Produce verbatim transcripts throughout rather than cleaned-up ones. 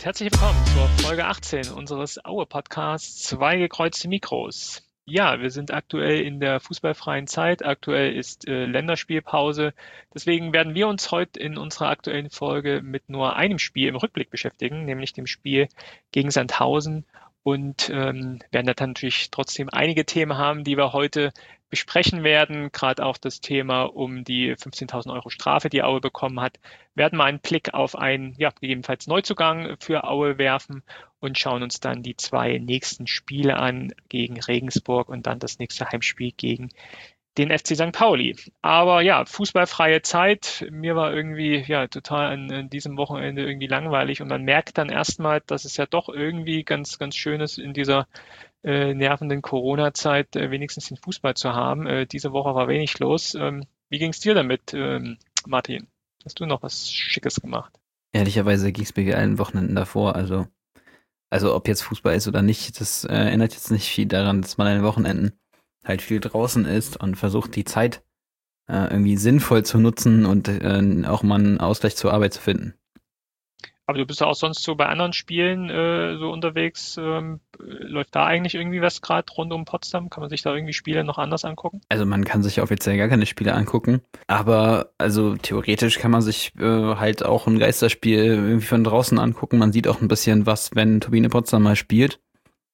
und herzlich willkommen zur Folge achtzehn unseres Aue-Podcasts Zwei gekreuzte Mikros. Ja, wir sind aktuell in der fußballfreien Zeit. Aktuell ist äh, Länderspielpause. Deswegen werden wir uns heute in unserer aktuellen Folge mit nur einem Spiel im Rückblick beschäftigen, nämlich dem Spiel gegen Sandhausen. Und ähm, werden da natürlich trotzdem einige Themen haben, die wir heute besprechen werden. Gerade auch das Thema um die fünfzehntausend Euro Strafe, die Aue bekommen hat. Wir werden mal einen Blick auf einen, ja, gegebenenfalls Neuzugang für Aue werfen und schauen uns dann die zwei nächsten Spiele an gegen Regensburg und dann das nächste Heimspiel gegen den F C Sankt Pauli. Aber ja, fußballfreie Zeit. Mir war irgendwie ja total an, an diesem Wochenende irgendwie langweilig und man merkt dann erstmal, dass es ja doch irgendwie ganz, ganz schön ist, in dieser äh, nervenden Corona-Zeit äh, wenigstens den Fußball zu haben. Äh, diese Woche war wenig los. Ähm, wie ging es dir damit, ähm, Martin? Hast du noch was Schickes gemacht? Ehrlicherweise ging es mir allen Wochenenden davor. Also, also ob jetzt Fußball ist oder nicht, das äh, ändert jetzt nicht viel daran, dass man an den Wochenenden halt viel draußen ist und versucht, die Zeit äh, irgendwie sinnvoll zu nutzen und äh, auch mal einen Ausgleich zur Arbeit zu finden. Aber du bist ja auch sonst so bei anderen Spielen äh, so unterwegs. Ähm, läuft da eigentlich irgendwie was gerade rund um Potsdam? Kann man sich da irgendwie Spiele noch anders angucken? Also man kann sich offiziell gar keine Spiele angucken, aber also theoretisch kann man sich äh, halt auch ein Geisterspiel irgendwie von draußen angucken. Man sieht auch ein bisschen was, wenn Turbine Potsdam mal spielt.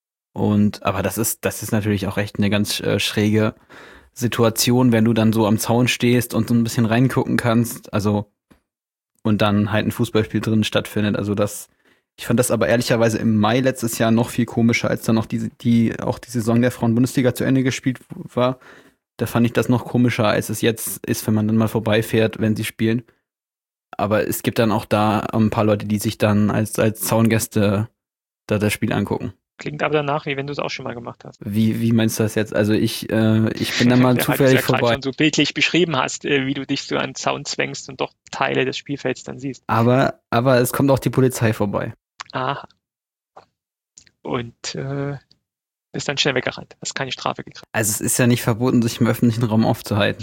Und aber das ist das ist natürlich auch echt eine ganz äh, schräge Situation, wenn du dann so am Zaun stehst und so ein bisschen reingucken kannst. Also und dann halt ein Fußballspiel drin stattfindet. Also das, ich fand das aber ehrlicherweise im Mai letztes Jahr noch viel komischer, als dann noch die, die auch die Saison der Frauen-Bundesliga zu Ende gespielt war. Da fand ich das noch komischer, als es jetzt ist, wenn man dann mal vorbeifährt, wenn sie spielen. Aber es gibt dann auch da ein paar Leute, die sich dann als, als Zaungäste da das Spiel angucken. Klingt aber danach, wie wenn du es auch schon mal gemacht hast. Wie, wie meinst du das jetzt? Also ich, äh, ich bin da mal ja, zufällig weil du ja vorbei. schon so bildlich beschrieben hast, äh, wie du dich so an den Zaun zwängst und doch Teile des Spielfelds dann siehst. Aber, aber es kommt auch die Polizei vorbei. Aha. Und äh, bist dann schnell weggerannt. Hast keine Strafe gekriegt. Also es ist ja nicht verboten, sich im öffentlichen Raum aufzuhalten.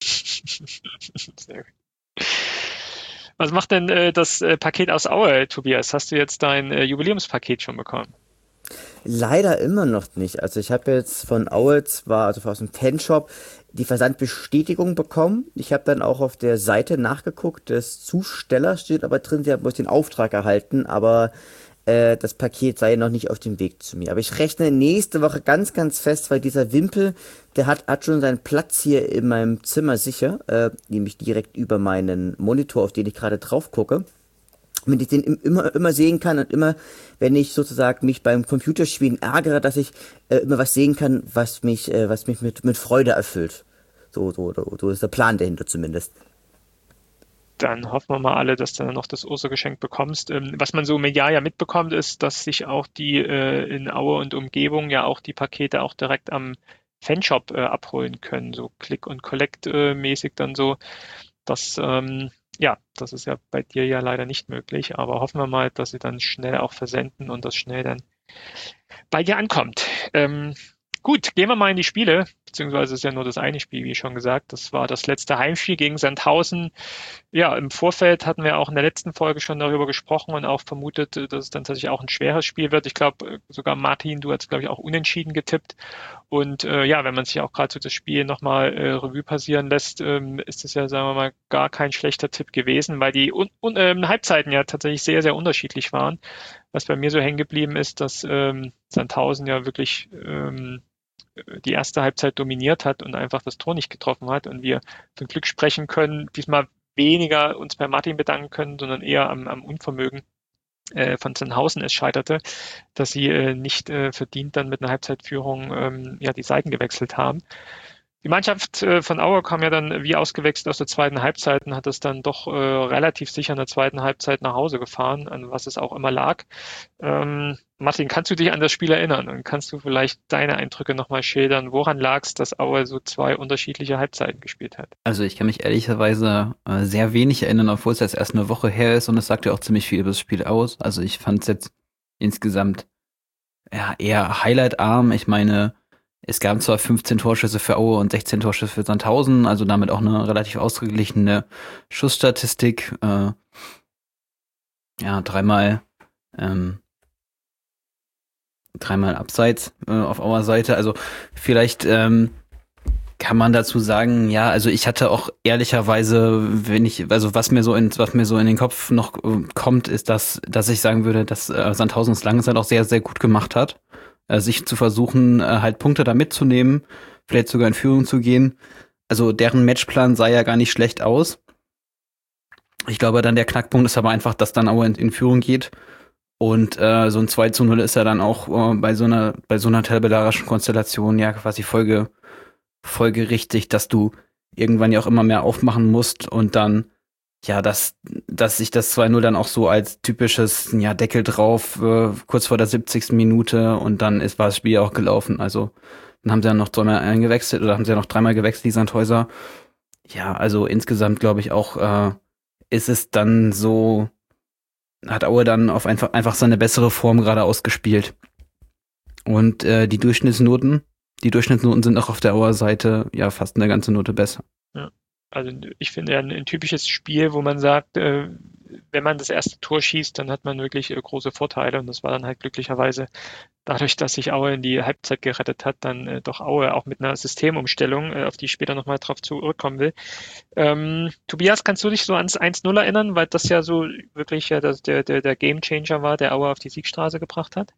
Sehr gut. Was macht denn äh, das äh, Paket aus Aue, Tobias? Hast du jetzt dein äh, Jubiläumspaket schon bekommen? Leider immer noch nicht. Also ich habe jetzt von Aue zwar, also aus dem Fanshop, die Versandbestätigung bekommen. Ich habe dann auch auf der Seite nachgeguckt, des Zustellers steht aber drin, sie haben bloß den Auftrag erhalten, aber äh, das Paket sei noch nicht auf dem Weg zu mir. Aber ich rechne nächste Woche ganz, ganz fest, weil dieser Wimpel, der hat, hat schon seinen Platz hier in meinem Zimmer sicher, äh, nämlich direkt über meinen Monitor, auf den ich gerade drauf gucke. Wenn ich den immer immer sehen kann und immer, wenn ich sozusagen mich beim Computerspielen ärgere, dass ich äh, immer was sehen kann, was mich äh, was mich mit mit Freude erfüllt. So so so so ist der Plan dahinter zumindest. Dann hoffen wir mal alle, dass du dann noch das Ostergeschenk bekommst. Ähm, was man so medial ja mitbekommt, ist, dass sich auch die äh, in Aue und Umgebung ja auch die Pakete auch direkt am Fanshop äh, abholen können, so Click und Collect äh, mäßig dann so. Das ähm, ja, das ist ja bei dir ja leider nicht möglich, aber hoffen wir mal, dass sie dann schnell auch versenden und das schnell dann bei dir ankommt. Ähm, gut, gehen wir mal in die Spiele, beziehungsweise ist ja nur das eine Spiel, wie schon gesagt. Das war das letzte Heimspiel gegen Sandhausen. Ja, im Vorfeld hatten wir auch in der letzten Folge schon darüber gesprochen und auch vermutet, dass es dann tatsächlich auch ein schweres Spiel wird. Ich glaube, sogar Martin, du hast, glaube ich, auch unentschieden getippt. Und äh, ja, wenn man sich auch gerade so das Spiel nochmal äh, Revue passieren lässt, ähm, ist es ja, sagen wir mal, gar kein schlechter Tipp gewesen, weil die un un ähm, Halbzeiten ja tatsächlich sehr, sehr unterschiedlich waren. Was bei mir so hängen geblieben ist, dass ähm, Sandhausen ja wirklich ähm, die erste Halbzeit dominiert hat und einfach das Tor nicht getroffen hat und wir von Glück sprechen können, diesmal weniger uns bei Martin bedanken können, sondern eher am, am Unvermögen äh, von Sandhausen es scheiterte, dass sie äh, nicht äh, verdient dann mit einer Halbzeitführung ähm, ja die Seiten gewechselt haben. Die Mannschaft äh, von Aue kam ja dann wie ausgewechselt aus der zweiten Halbzeit und hat es dann doch äh, relativ sicher in der zweiten Halbzeit nach Hause gefahren, an was es auch immer lag. Ähm, Martin, kannst du dich an das Spiel erinnern und kannst du vielleicht deine Eindrücke nochmal schildern? Woran lag es, dass Aue so zwei unterschiedliche Halbzeiten gespielt hat? Also ich kann mich ehrlicherweise äh, sehr wenig erinnern, obwohl es jetzt erst eine Woche her ist und es sagt ja auch ziemlich viel über das Spiel aus. Also ich fand es jetzt insgesamt ja, eher highlightarm. Ich meine, es gab zwar fünfzehn Torschüsse für Aue und sechzehn Torschüsse für Sandhausen, also damit auch eine relativ ausgeglichene Schussstatistik. Äh, ja, dreimal Ähm, dreimal abseits äh, auf Auer Seite. Also vielleicht ähm, kann man dazu sagen, ja, also ich hatte auch ehrlicherweise, wenn ich, also was mir so in, was mir so in den Kopf noch äh, kommt, ist, dass, dass ich sagen würde, dass äh, Sandhausen es lange Zeit auch sehr, sehr gut gemacht hat, äh, sich zu versuchen, äh, halt Punkte da mitzunehmen, vielleicht sogar in Führung zu gehen. Also deren Matchplan sah ja gar nicht schlecht aus. Ich glaube, dann der Knackpunkt ist aber einfach, dass dann Aue in, in Führung geht. Und äh, so ein zwei zu null ist ja dann auch äh, bei so einer, bei so einer tabellarischen Konstellation ja quasi Folge, folgerichtig, dass du irgendwann ja auch immer mehr aufmachen musst und dann, ja, dass, dass sich das zwei null dann auch so als typisches, ja, Deckel drauf, äh, kurz vor der siebzigsten Minute und dann ist, war das Spiel auch gelaufen. Also dann haben sie ja noch zweimal eingewechselt oder haben sie ja noch dreimal gewechselt, die Sandhäuser. Ja, also insgesamt glaube ich auch, äh, ist es dann so, hat Aue dann auf einfach, einfach seine bessere Form gerade ausgespielt. Und äh, die Durchschnittsnoten, die Durchschnittsnoten sind auch auf der Auer Seite ja fast eine ganze Note besser. Ja. Also ich finde ein, ein typisches Spiel, wo man sagt, äh, wenn man das erste Tor schießt, dann hat man wirklich äh, große Vorteile und das war dann halt glücklicherweise dadurch, dass sich Aue in die Halbzeit gerettet hat, dann äh, doch Aue auch mit einer Systemumstellung, äh, auf die ich später nochmal drauf zurückkommen will. Ähm, Tobias, kannst du dich so ans eins null erinnern, weil das ja so wirklich ja das, der, der, der Gamechanger war, der Aue auf die Siegstraße gebracht hat?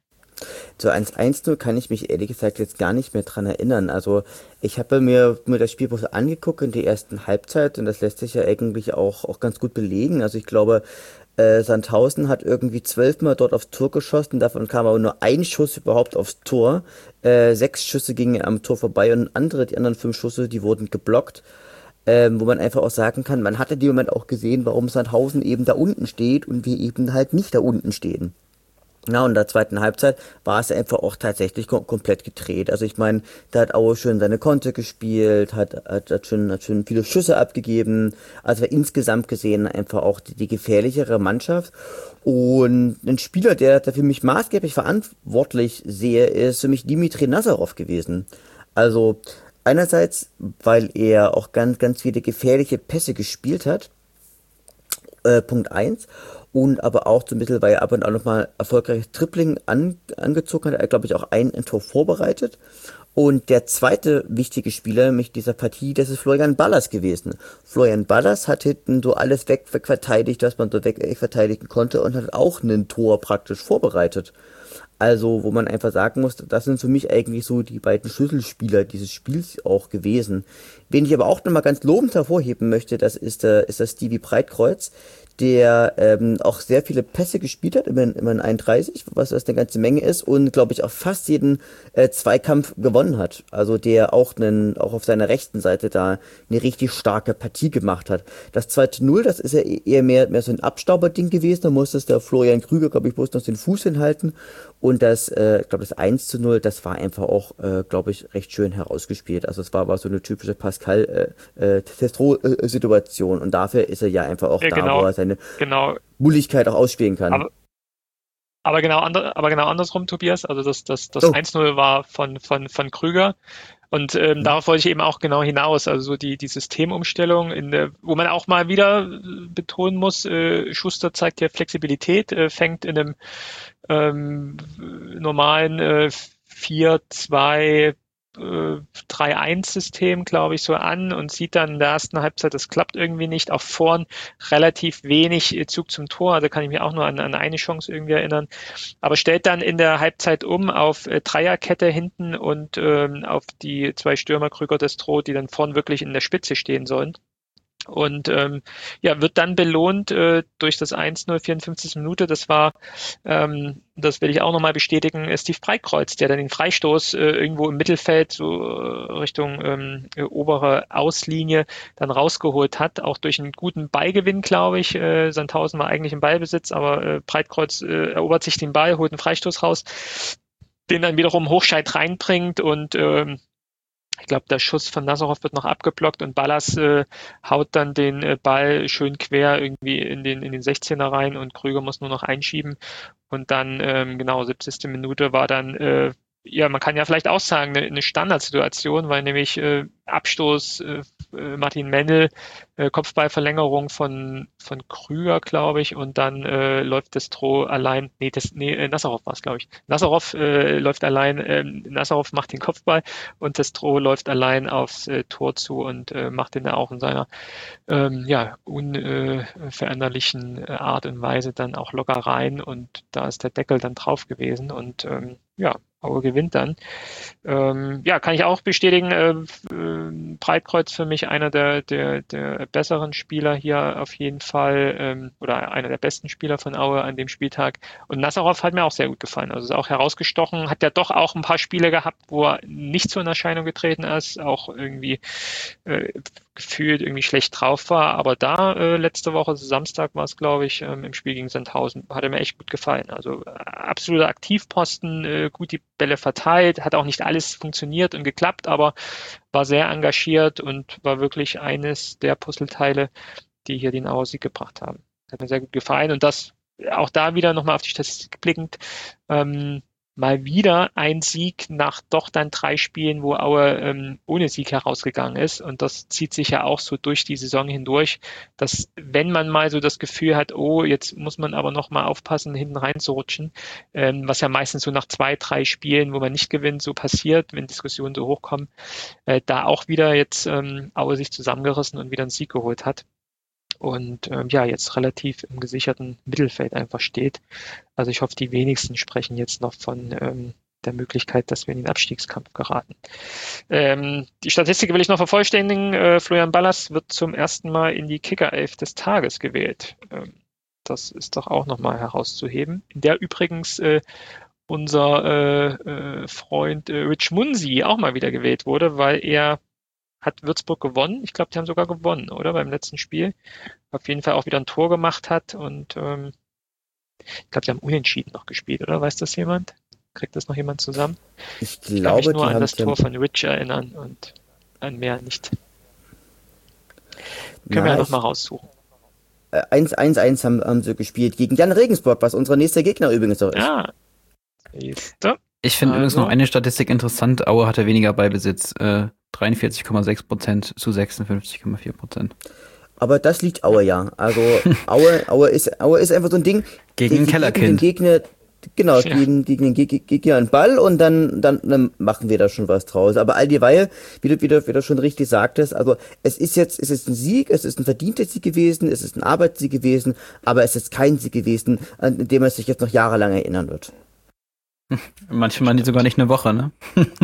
Zu eins eins null kann ich mich ehrlich gesagt jetzt gar nicht mehr dran erinnern. Also ich habe mir, mir das Spiel bloß angeguckt in der ersten Halbzeit und das lässt sich ja eigentlich auch, auch ganz gut belegen. Also ich glaube, äh, Sandhausen hat irgendwie zwölfmal dort aufs Tor geschossen, davon kam aber nur ein Schuss überhaupt aufs Tor. Äh, sechs Schüsse gingen am Tor vorbei und andere, die anderen fünf Schüsse, die wurden geblockt. Ähm, wo man einfach auch sagen kann, man hatte in dem Moment auch gesehen, warum Sandhausen eben da unten steht und wir eben halt nicht da unten stehen. Ja, und in der zweiten Halbzeit war es einfach auch tatsächlich kom komplett gedreht. Also ich meine, da hat Aue schön seine Konter gespielt, hat, hat, hat, schön, hat schön viele Schüsse abgegeben. Also war insgesamt gesehen einfach auch die, die gefährlichere Mannschaft. Und ein Spieler, der, der für mich maßgeblich verantwortlich sehe, ist für mich Dimitri Nazarov gewesen. Also einerseits, weil er auch ganz, ganz viele gefährliche Pässe gespielt hat. Äh, Punkt eins. Und aber auch zum bisschen, weil er ab und an nochmal erfolgreiches Tripling an, angezogen hat. Er hat, glaube ich, auch ein, ein Tor vorbereitet. Und der zweite wichtige Spieler mit dieser Partie, das ist Florian Ballas gewesen. Florian Ballas hat hinten so alles weg, weg verteidigt, was man so weg, weg verteidigen konnte und hat auch ein Tor praktisch vorbereitet. Also, wo man einfach sagen muss, das sind für mich eigentlich so die beiden Schlüsselspieler dieses Spiels auch gewesen. Wen ich aber auch nochmal ganz lobend hervorheben möchte, das ist, äh, ist das Stevie Breitkreuz, der ähm, auch sehr viele Pässe gespielt hat, immerhin, immerhin einunddreißig, was was eine ganze Menge ist und glaube ich auch fast jeden äh, Zweikampf gewonnen hat. Also der auch einen, auch auf seiner rechten Seite da eine richtig starke Partie gemacht hat. Das zwei zu null, das ist ja eher mehr, mehr so ein Abstauberding gewesen, da musste es der Florian Krüger, glaube ich, bloß noch den Fuß hinhalten und das, äh, ich glaube das eins zu null, das war einfach auch, äh, glaube ich, recht schön herausgespielt. Also es war, war so eine typische Pascal äh, äh, Testro-Situation und dafür ist er ja einfach auch Ja, da, genau, wo er seine genau. Bulligkeit auch ausspielen kann. Aber, aber genau ander, aber genau andersrum, Tobias. Also das, das, das Oh. eins null war von, von, von Krüger. Und ähm, Mhm. darauf wollte ich eben auch genau hinaus. Also so die, die Systemumstellung, in der, wo man auch mal wieder äh, betonen muss, äh, Schuster zeigt ja Flexibilität, äh, fängt in einem ähm, normalen äh, vier zwei drei eins System, glaube ich, so an und sieht dann in der ersten Halbzeit, das klappt irgendwie nicht. Auch vorn relativ wenig Zug zum Tor, also kann ich mich auch nur an, an eine Chance irgendwie erinnern. Aber stellt dann in der Halbzeit um auf äh, Dreierkette hinten und ähm, auf die zwei Stürmer Krüger Destro, die dann vorn wirklich in der Spitze stehen sollen. Und ähm, ja, wird dann belohnt äh, durch das eins null, vierundfünfzigste Minute. Das war, ähm, das will ich auch nochmal bestätigen, äh, Steve Breitkreuz, der dann den Freistoß äh, irgendwo im Mittelfeld, so äh, Richtung ähm, äh, obere Auslinie, dann rausgeholt hat. Auch durch einen guten Ballgewinn, glaube ich. Äh, Sandhausen war eigentlich im Ballbesitz, aber äh, Breitkreuz äh, erobert sich den Ball, holt einen Freistoß raus, den dann wiederum Hochscheid reinbringt und ähm, ich glaube, der Schuss von Nazarov wird noch abgeblockt und Ballas äh, haut dann den äh, Ball schön quer irgendwie in den in den sechzehner rein und Krüger muss nur noch einschieben. Und dann, ähm, genau, siebzigste Minute war dann, äh, ja, man kann ja vielleicht auch sagen, eine, eine Standardsituation, weil nämlich äh, Abstoß äh, äh, Martin Mennel, äh, Kopfballverlängerung von, von Krüger, glaube ich, und dann äh, läuft Destro allein, nee, das, nee äh, Nazarov war es, glaube ich. Nazarov äh, läuft allein, äh, Nazarov macht den Kopfball und Destro läuft allein aufs äh, Tor zu und äh, macht den da auch in seiner ähm, ja, unveränderlichen äh, Art und Weise dann auch locker rein und da ist der Deckel dann drauf gewesen und ähm, ja, Aue gewinnt dann. Ähm, ja, kann ich auch bestätigen, äh, äh, Breitkreuz für mich einer der, der, der besseren Spieler hier auf jeden Fall ähm, oder einer der besten Spieler von Aue an dem Spieltag. Und Nazarov hat mir auch sehr gut gefallen. Also ist auch herausgestochen, hat ja doch auch ein paar Spiele gehabt, wo er nicht so in Erscheinung getreten ist, auch irgendwie äh, gefühlt irgendwie schlecht drauf war. Aber da äh, letzte Woche, Samstag war es, glaube ich, ähm, im Spiel gegen Sandhausen, hat er mir echt gut gefallen. Also äh, absoluter Aktivposten, äh, gut die Bälle verteilt, hat auch nicht alles funktioniert und geklappt, aber war sehr engagiert und war wirklich eines der Puzzleteile, die hier den Auer Sieg gebracht haben. Hat mir sehr gut gefallen und das auch da wieder nochmal auf die Statistik blickend, ähm, mal wieder ein Sieg nach doch dann drei Spielen, wo Aue ähm, ohne Sieg herausgegangen ist. Und das zieht sich ja auch so durch die Saison hindurch, dass wenn man mal so das Gefühl hat, oh, jetzt muss man aber noch mal aufpassen, hinten reinzurutschen, ähm, was ja meistens so nach zwei, drei Spielen, wo man nicht gewinnt, so passiert, wenn Diskussionen so hochkommen, äh, da auch wieder jetzt ähm, Aue sich zusammengerissen und wieder einen Sieg geholt hat. Und ähm, ja, jetzt relativ im gesicherten Mittelfeld einfach steht. Also ich hoffe, die wenigsten sprechen jetzt noch von ähm, der Möglichkeit, dass wir in den Abstiegskampf geraten. Ähm, die Statistik will ich noch vervollständigen. Äh, Florian Ballas wird zum ersten Mal in die Kickerelf des Tages gewählt. Ähm, das ist doch auch nochmal herauszuheben. In der übrigens äh, unser äh, äh, Freund äh, Rich Munsi auch mal wieder gewählt wurde, weil er hat Würzburg gewonnen. Ich glaube, die haben sogar gewonnen, oder? Beim letzten Spiel. Auf jeden Fall auch wieder ein Tor gemacht hat und ähm, ich glaube, die haben unentschieden noch gespielt, oder? Weiß das jemand? Kriegt das noch jemand zusammen? Ich Ich kann mich glaube, nur die an haben das die Tor haben, von Rich erinnern und an mehr nicht. Können wir na, ja noch ich, mal raussuchen. äh, eins eins eins haben, haben sie gespielt gegen Jan Regensburg, was unser nächster Gegner übrigens auch ist. Ja, siehste. Ich finde übrigens noch Also, eine Statistik interessant. Aue hatte weniger Ballbesitz. Äh, dreiundvierzig Komma sechs Prozent zu sechsundfünfzig Komma vier Prozent. Aber das liegt Aue ja. Also Aue, Aue ist, Aue ist einfach so ein Ding. Gegen ein die geben dem Kellerkind. Gegner, genau, Ja. geben, gegen den Geg- Gegner einen Ball und dann, dann, dann machen wir da schon was draus. Aber all dieweil, wie du, wie du, wie du schon richtig sagtest, also es ist jetzt, es ist ein Sieg, es ist ein verdienter Sieg gewesen, es ist ein Arbeitssieg gewesen, aber es ist kein Sieg gewesen, an dem man sich jetzt noch jahrelang erinnern wird. Manchmal nicht, sogar nicht eine Woche, ne?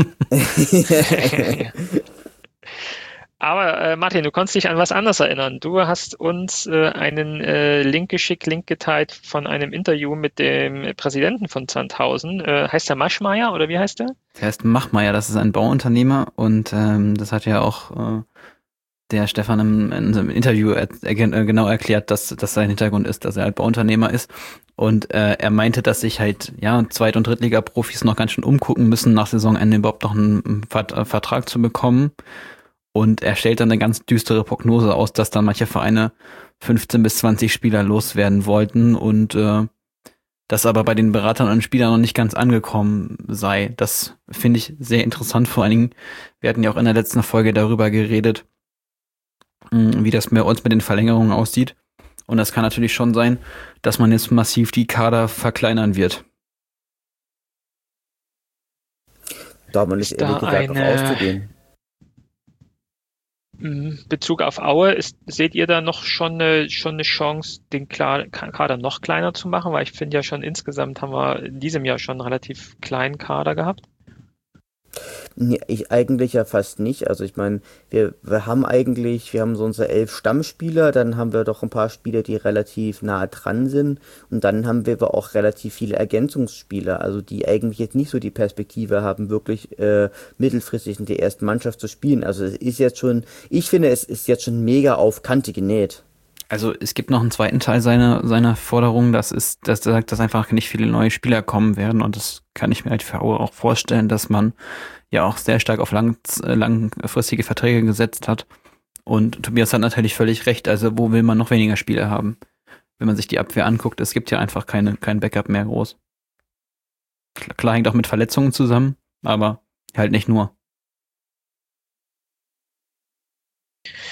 Aber äh, Martin, du konntest dich an was anderes erinnern. Du hast uns äh, einen äh, Link geschickt, Link geteilt von einem Interview mit dem Präsidenten von Sandhausen. Äh, heißt der Maschmeyer oder wie heißt der? Der heißt Machmeier, das ist ein Bauunternehmer und ähm, das hat ja auch äh, der Stefan im, in seinem Interview er, er, genau erklärt, dass, dass sein Hintergrund ist, dass er halt Bauunternehmer ist. Und äh, er meinte, dass sich halt ja Zweit- und Drittliga-Profis noch ganz schön umgucken müssen, nach Saisonende überhaupt noch einen Vert- Vertrag zu bekommen. Und er stellt dann eine ganz düstere Prognose aus, dass dann manche Vereine fünfzehn bis zwanzig Spieler loswerden wollten und äh, das aber bei den Beratern und Spielern noch nicht ganz angekommen sei. Das finde ich sehr interessant. Vor allen Dingen, wir hatten ja auch in der letzten Folge darüber geredet, mh, wie das bei uns mit den Verlängerungen aussieht. Und das kann natürlich schon sein, dass man jetzt massiv die Kader verkleinern wird. Davon ist Ist da ehrlich gesagt auch eine auszugehen. in Bezug auf Aue, ist, seht ihr da noch schon eine, schon eine Chance, den Kla- Kader noch kleiner zu machen? Weil ich finde ja schon insgesamt haben wir in diesem Jahr schon einen relativ kleinen Kader gehabt. Nee, ich eigentlich ja fast nicht. Also ich meine, wir, wir haben eigentlich, wir haben so unsere elf Stammspieler, dann haben wir doch ein paar Spieler, die relativ nah dran sind und dann haben wir aber auch relativ viele Ergänzungsspieler, also die eigentlich jetzt nicht so die Perspektive haben, wirklich äh, mittelfristig in der ersten Mannschaft zu spielen. Also es ist jetzt schon, ich finde, es ist jetzt schon mega auf Kante genäht. Also es gibt noch einen zweiten Teil seiner, seiner Forderung, das ist, dass er sagt, dass einfach nicht viele neue Spieler kommen werden und das kann ich mir halt für Aue auch vorstellen, dass man ja auch sehr stark auf lang, langfristige Verträge gesetzt hat und Tobias hat natürlich völlig recht, also wo will man noch weniger Spieler haben? Wenn man sich die Abwehr anguckt, es gibt ja einfach keine, kein Backup mehr groß. Klar hängt auch mit Verletzungen zusammen, aber halt nicht nur.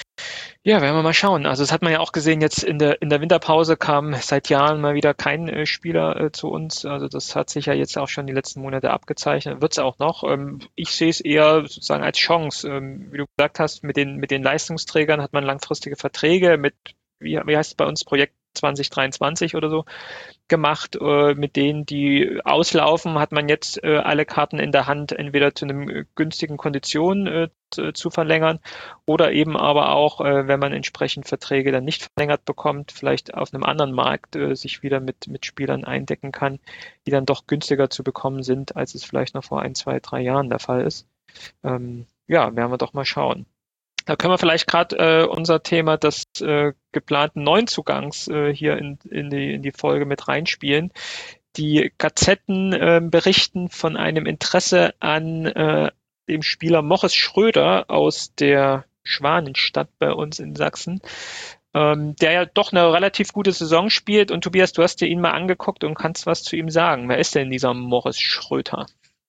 Ja, werden wir mal schauen. Also das hat man ja auch gesehen, jetzt in der in der Winterpause kam seit Jahren mal wieder kein äh, Spieler äh, zu uns. Also das hat sich ja jetzt auch schon die letzten Monate abgezeichnet, wird es auch noch. Ähm, ich sehe es eher sozusagen als Chance. Ähm, wie du gesagt hast, mit den mit den Leistungsträgern hat man langfristige Verträge mit, wie, wie heißt es bei uns, Projekt zwanzig dreiundzwanzig oder so gemacht. Äh, mit denen, die auslaufen, hat man jetzt äh, alle Karten in der Hand, entweder zu einem äh, günstigen Kondition äh, zu, zu verlängern oder eben aber auch, äh, wenn man entsprechend Verträge dann nicht verlängert bekommt, vielleicht auf einem anderen Markt äh, sich wieder mit, mit Spielern eindecken kann, die dann doch günstiger zu bekommen sind, als es vielleicht noch vor ein, zwei, drei Jahren der Fall ist. Ähm, ja, werden wir doch mal schauen. Da können wir vielleicht gerade äh, unser Thema des äh, geplanten Neuzugangs äh, hier in, in, die, in die Folge mit reinspielen. Die Gazetten äh, berichten von einem Interesse an äh, dem Spieler Morris Schröder aus der Schwanenstadt bei uns in Sachsen, ähm, der ja doch eine relativ gute Saison spielt. Und Tobias, du hast dir ihn mal angeguckt und kannst was zu ihm sagen. Wer ist denn dieser Morris Schröder?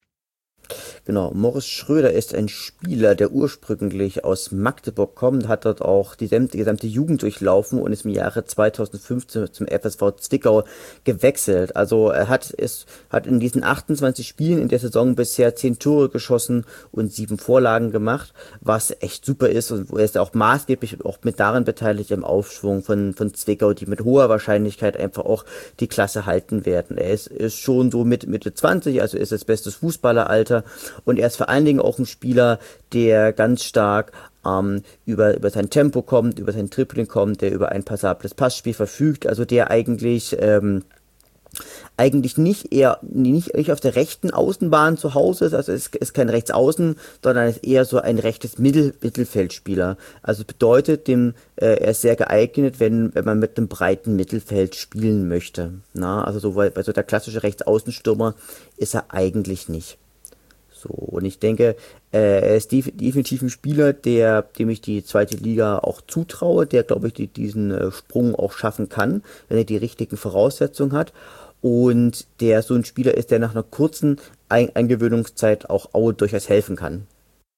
Genau, Morris Schröder ist ein Spieler, der ursprünglich aus Magdeburg kommt, hat dort auch die gesamte, gesamte Jugend durchlaufen und ist im Jahre zweitausendfünfzehn zum F S V Zwickau gewechselt. Also er hat es hat in diesen achtundzwanzig Spielen in der Saison bisher zehn Tore geschossen und sieben Vorlagen gemacht, was echt super ist, und er ist auch maßgeblich auch mit daran beteiligt im Aufschwung von von Zwickau, die mit hoher Wahrscheinlichkeit einfach auch die Klasse halten werden. Er ist, ist schon so mit Mitte zwanzig, also ist das bestes Fußballeralter. Und er ist vor allen Dingen auch ein Spieler, der ganz stark ähm, über, über sein Tempo kommt, über sein Dribbling kommt, der über ein passables Passspiel verfügt, also der eigentlich ähm, eigentlich nicht eher nicht, nicht auf der rechten Außenbahn zu Hause ist, also ist, ist kein Rechtsaußen, sondern ist eher so ein rechtes Mittel, Mittelfeldspieler. Also bedeutet dem, äh, er ist sehr geeignet, wenn wenn man mit einem breiten Mittelfeld spielen möchte. Na, also so, weil, weil so der klassische Rechtsaußenstürmer ist er eigentlich nicht. So, und ich denke, äh, er ist def- definitiv ein Spieler, der, dem ich die zweite Liga auch zutraue, der, glaube ich, die, diesen äh, Sprung auch schaffen kann, wenn er die richtigen Voraussetzungen hat. Und der so ein Spieler ist, der nach einer kurzen Ein- Eingewöhnungszeit auch Aue durchaus helfen kann.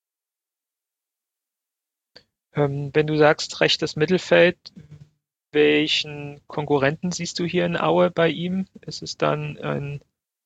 Ähm, wenn du sagst rechtes Mittelfeld, welchen Konkurrenten siehst du hier in Aue bei ihm? Ist es dann ein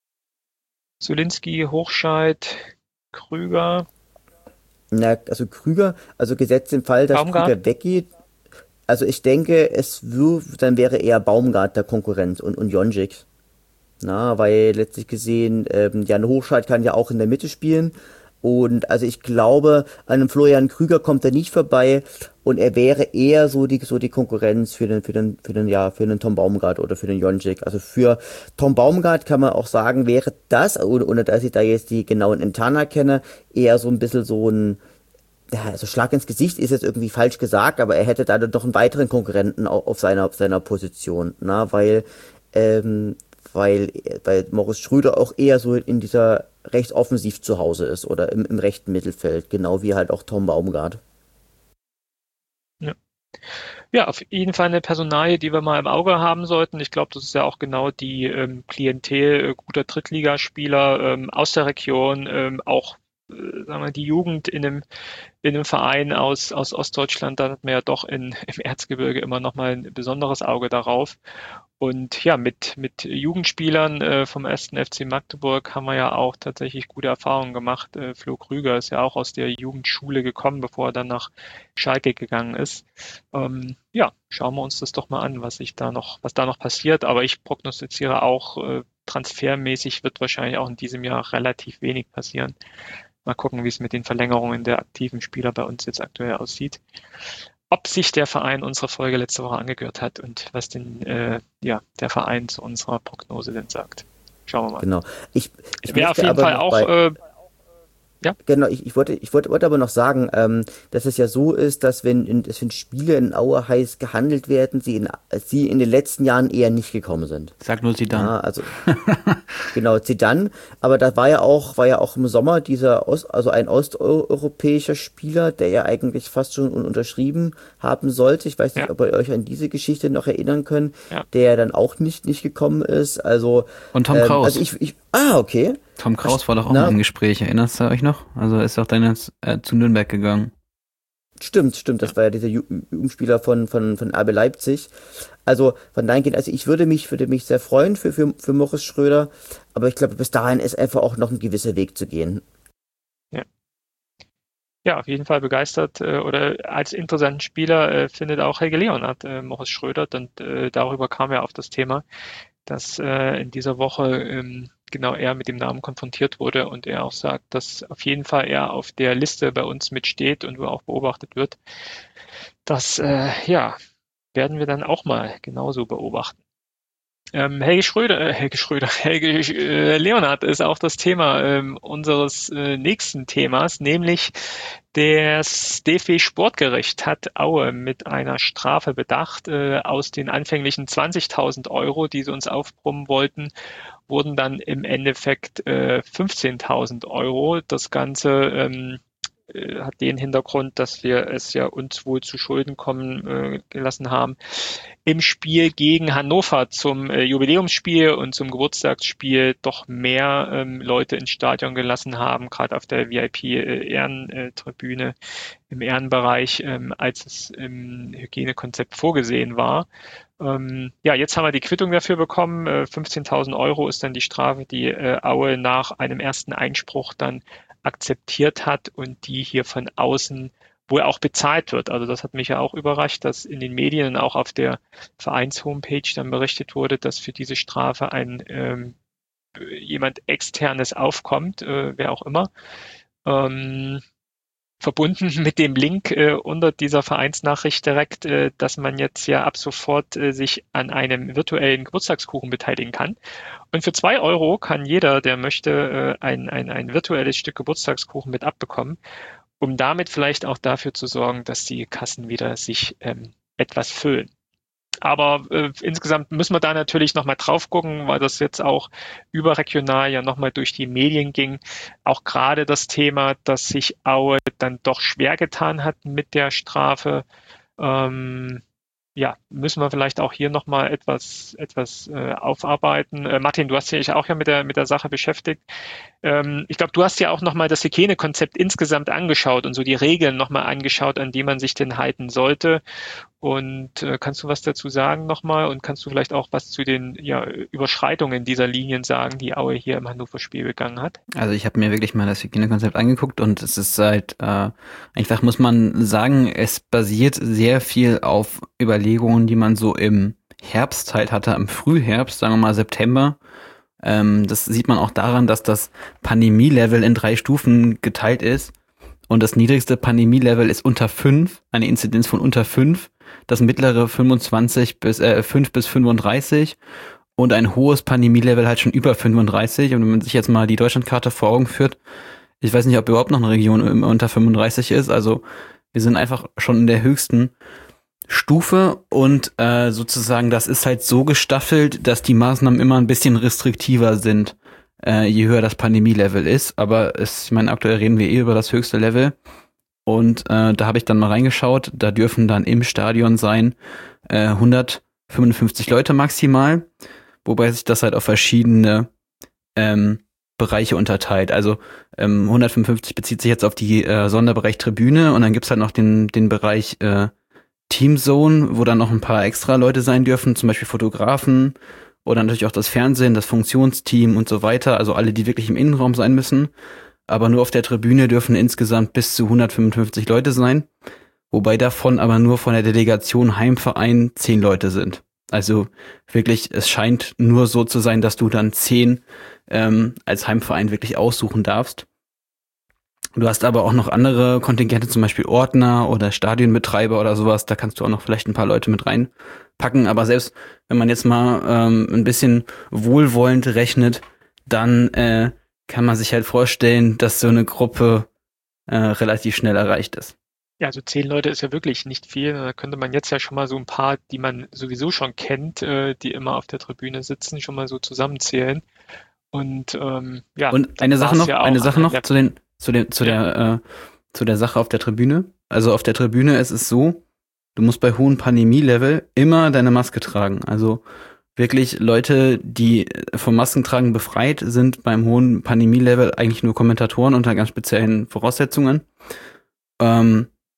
Zulinski, Hochscheid, Krüger, Na, also Krüger, also gesetzt im Fall, dass Baumgart? Krüger weggeht, also ich denke, es wür- dann wäre eher Baumgart der Konkurrent und, und Jonjic. Na, weil letztlich gesehen, ähm, Jan Hochscheid kann ja auch in der Mitte spielen. Und also ich glaube, an einem Florian Krüger kommt er nicht vorbei, und er wäre eher so die so die Konkurrenz für den für den für den ja für den Tom Baumgart oder für den Jonjic. Also für Tom Baumgart kann man auch sagen, wäre das, ohne, ohne dass ich da jetzt die genauen Interna kenne, eher so ein bisschen so ein, ja, also Schlag ins Gesicht ist jetzt irgendwie falsch gesagt, aber er hätte da dann doch einen weiteren Konkurrenten au- auf seiner auf seiner Position, na, weil ähm, weil weil Morris Schröder auch eher so in dieser rechtsoffensiv zu Hause ist oder im, im rechten Mittelfeld, genau wie halt auch Tom Baumgart. Ja. Ja, auf jeden Fall eine Personalie, die wir mal im Auge haben sollten. Ich glaube, das ist ja auch genau die ähm, Klientel äh, guter Drittligaspieler ähm, aus der Region, ähm, auch äh, sagen wir, die Jugend in einem, in einem Verein aus, aus Ostdeutschland, da hat man ja doch in, im Erzgebirge immer noch mal ein besonderes Auge darauf. Und ja, mit, mit Jugendspielern äh, vom ersten F C Magdeburg haben wir ja auch tatsächlich gute Erfahrungen gemacht. Äh, Flo Krüger ist ja auch aus der Jugendschule gekommen, bevor er dann nach Schalke gegangen ist. Ähm, ja, schauen wir uns das doch mal an, was sich da noch, was da noch passiert. Aber ich prognostiziere auch, äh, transfermäßig wird wahrscheinlich auch in diesem Jahr relativ wenig passieren. Mal gucken, wie es mit den Verlängerungen der aktiven Spieler bei uns jetzt aktuell aussieht. Ob sich der Verein unsere Folge letzte Woche angehört hat und was denn äh, ja, der Verein zu unserer Prognose denn sagt. Schauen wir mal. Genau. Ich, ich Wäre auf möchte jeden aber Fall noch auch, bei, äh, ja, Genau, ich, ich wollte, ich wollte, wollte aber noch sagen, ähm, dass es ja so ist, dass wenn, in, dass wenn Spiele in Aue heiß gehandelt werden, sie in, sie in den letzten Jahren eher nicht gekommen sind. Sag nur Zidane. Ja, also genau, Zidane, aber da war ja auch, war ja auch im Sommer dieser Ost, also ein osteuropäischer Spieler, der ja eigentlich fast schon un- unterschrieben haben sollte. Ich weiß nicht, ja, ob ihr euch an diese Geschichte noch erinnern könnt, ja. der dann auch nicht, nicht gekommen ist. Also, Und Tom ähm, also Kraus. ich, ich, ah, okay. Tom Kraus war doch auch Na, mal im Gespräch, erinnerst du euch noch? Also ist doch dann jetzt äh, zu Nürnberg gegangen. Stimmt, stimmt, das war ja dieser Ju- Jugendspieler von, von, von R B Leipzig. Also von dahin geht, also ich würde mich, würde mich sehr freuen für, für, für Moritz Schröder, aber ich glaube, bis dahin ist einfach auch noch ein gewisser Weg zu gehen. Ja. Ja, auf jeden Fall begeistert äh, oder als interessanten Spieler äh, findet auch Helge Leonhardt äh, Moritz Schröder, und äh, darüber kam er auf das Thema, dass äh, in dieser Woche ähm, genau er mit dem Namen konfrontiert wurde und er auch sagt, dass auf jeden Fall er auf der Liste bei uns mitsteht und wo auch beobachtet wird. Das äh, ja, werden wir dann auch mal genauso beobachten. Ähm, Helge Schröder, äh, Helge Schröder, Helge äh, Leonhardt ist auch das Thema ähm, unseres äh, nächsten Themas, nämlich das D F B-Sportgericht hat Aue mit einer Strafe bedacht. Äh, aus den anfänglichen zwanzigtausend Euro, die sie uns aufbrummen wollten, wurden dann im Endeffekt äh, fünfzehntausend Euro. Das Ganze ähm, äh, hat den Hintergrund, dass wir es ja uns wohl zu Schulden kommen äh, gelassen haben im Spiel gegen Hannover zum äh, Jubiläumsspiel und zum Geburtstagsspiel doch mehr ähm, Leute ins Stadion gelassen haben, gerade auf der V I P-Ehrentribüne im Ehrenbereich, ähm, als es im Hygienekonzept vorgesehen war. Ähm, ja, jetzt haben wir die Quittung dafür bekommen. Äh, fünfzehntausend Euro ist dann die Strafe, die äh, Aue nach einem ersten Einspruch dann akzeptiert hat und die hier von außen wohl auch bezahlt wird. Also das hat mich ja auch überrascht, dass in den Medien und auch auf der Vereins-Homepage dann berichtet wurde, dass für diese Strafe ein ähm, jemand Externes aufkommt, äh, wer auch immer. Ähm, verbunden mit dem Link äh, unter dieser Vereinsnachricht direkt, äh, dass man jetzt ja ab sofort äh, sich an einem virtuellen Geburtstagskuchen beteiligen kann. Und für zwei Euro kann jeder, der möchte, äh, ein, ein, ein virtuelles Stück Geburtstagskuchen mit abbekommen, um damit vielleicht auch dafür zu sorgen, dass die Kassen wieder sich ähm, etwas füllen. Aber äh, insgesamt müssen wir da natürlich nochmal drauf gucken, weil das jetzt auch überregional ja nochmal durch die Medien ging. Auch gerade das Thema, dass sich Aue dann doch schwer getan hat mit der Strafe. Ähm, ja, müssen wir vielleicht auch hier nochmal etwas, etwas äh, aufarbeiten. Äh, Martin, du hast dich auch ja mit der, mit der Sache beschäftigt. Ähm, ich glaube, du hast ja auch nochmal das Hygienekonzept insgesamt angeschaut und so die Regeln nochmal angeschaut, an die man sich denn halten sollte. Und äh, kannst du was dazu sagen nochmal und kannst du vielleicht auch was zu den ja, Überschreitungen dieser Linien sagen, die Aue hier im Hannover-Spiel begangen hat? Also ich habe mir wirklich mal das Hygienekonzept angeguckt und es ist halt äh, einfach, muss man sagen, es basiert sehr viel auf Überlegungen, die man so im Herbst halt hatte, im Frühherbst, sagen wir mal September. Ähm, das sieht man auch daran, dass das Pandemie-Level in drei Stufen geteilt ist. Und das niedrigste Pandemie-Level ist unter fünf, eine Inzidenz von unter fünf. Das mittlere fünfundzwanzig bis äh, fünf bis fünfunddreißig und ein hohes Pandemie-Level halt schon über fünfunddreißig. Und wenn man sich jetzt mal die Deutschlandkarte vor Augen führt, ich weiß nicht, ob überhaupt noch eine Region unter fünfunddreißig ist. Also wir sind einfach schon in der höchsten Stufe und äh, sozusagen das ist halt so gestaffelt, dass die Maßnahmen immer ein bisschen restriktiver sind, äh, je höher das Pandemie-Level ist. Aber es, ich meine, aktuell reden wir eh über das höchste Level. Und äh, da habe ich dann mal reingeschaut, da dürfen dann im Stadion sein äh, hundertfünfundfünfzig Leute maximal, wobei sich das halt auf verschiedene ähm, Bereiche unterteilt. Also ähm, hundertfünfundfünfzig bezieht sich jetzt auf die äh, Sonderbereich Tribüne und dann gibt's halt noch den, den Bereich äh, Teamzone, wo dann noch ein paar extra Leute sein dürfen, zum Beispiel Fotografen oder natürlich auch das Fernsehen, das Funktionsteam und so weiter, also alle, die wirklich im Innenraum sein müssen. Aber nur auf der Tribüne dürfen insgesamt bis zu hundertfünfundfünfzig Leute sein, wobei davon aber nur von der Delegation Heimverein zehn Leute sind. Also wirklich, es scheint nur so zu sein, dass du dann zehn ähm, als Heimverein wirklich aussuchen darfst. Du hast aber auch noch andere Kontingente, zum Beispiel Ordner oder Stadionbetreiber oder sowas, da kannst du auch noch vielleicht ein paar Leute mit reinpacken. Aber selbst wenn man jetzt mal ähm, ein bisschen wohlwollend rechnet, dann äh, kann man sich halt vorstellen, dass so eine Gruppe äh, relativ schnell erreicht ist. Ja, also zehn Leute ist ja wirklich nicht viel. Da könnte man jetzt ja schon mal so ein paar, die man sowieso schon kennt, äh, die immer auf der Tribüne sitzen, schon mal so zusammenzählen. Und ähm, ja. Und eine Sache noch, ja eine Sache noch der, zu den, zu den, zu ja. der, äh, zu der Sache auf der Tribüne. Also auf der Tribüne ist es so, du musst bei hohem Pandemie-Level immer deine Maske tragen. Also wirklich Leute, die vom Maskentragen befreit sind beim hohen Pandemie-Level, eigentlich nur Kommentatoren unter ganz speziellen Voraussetzungen. Ähm,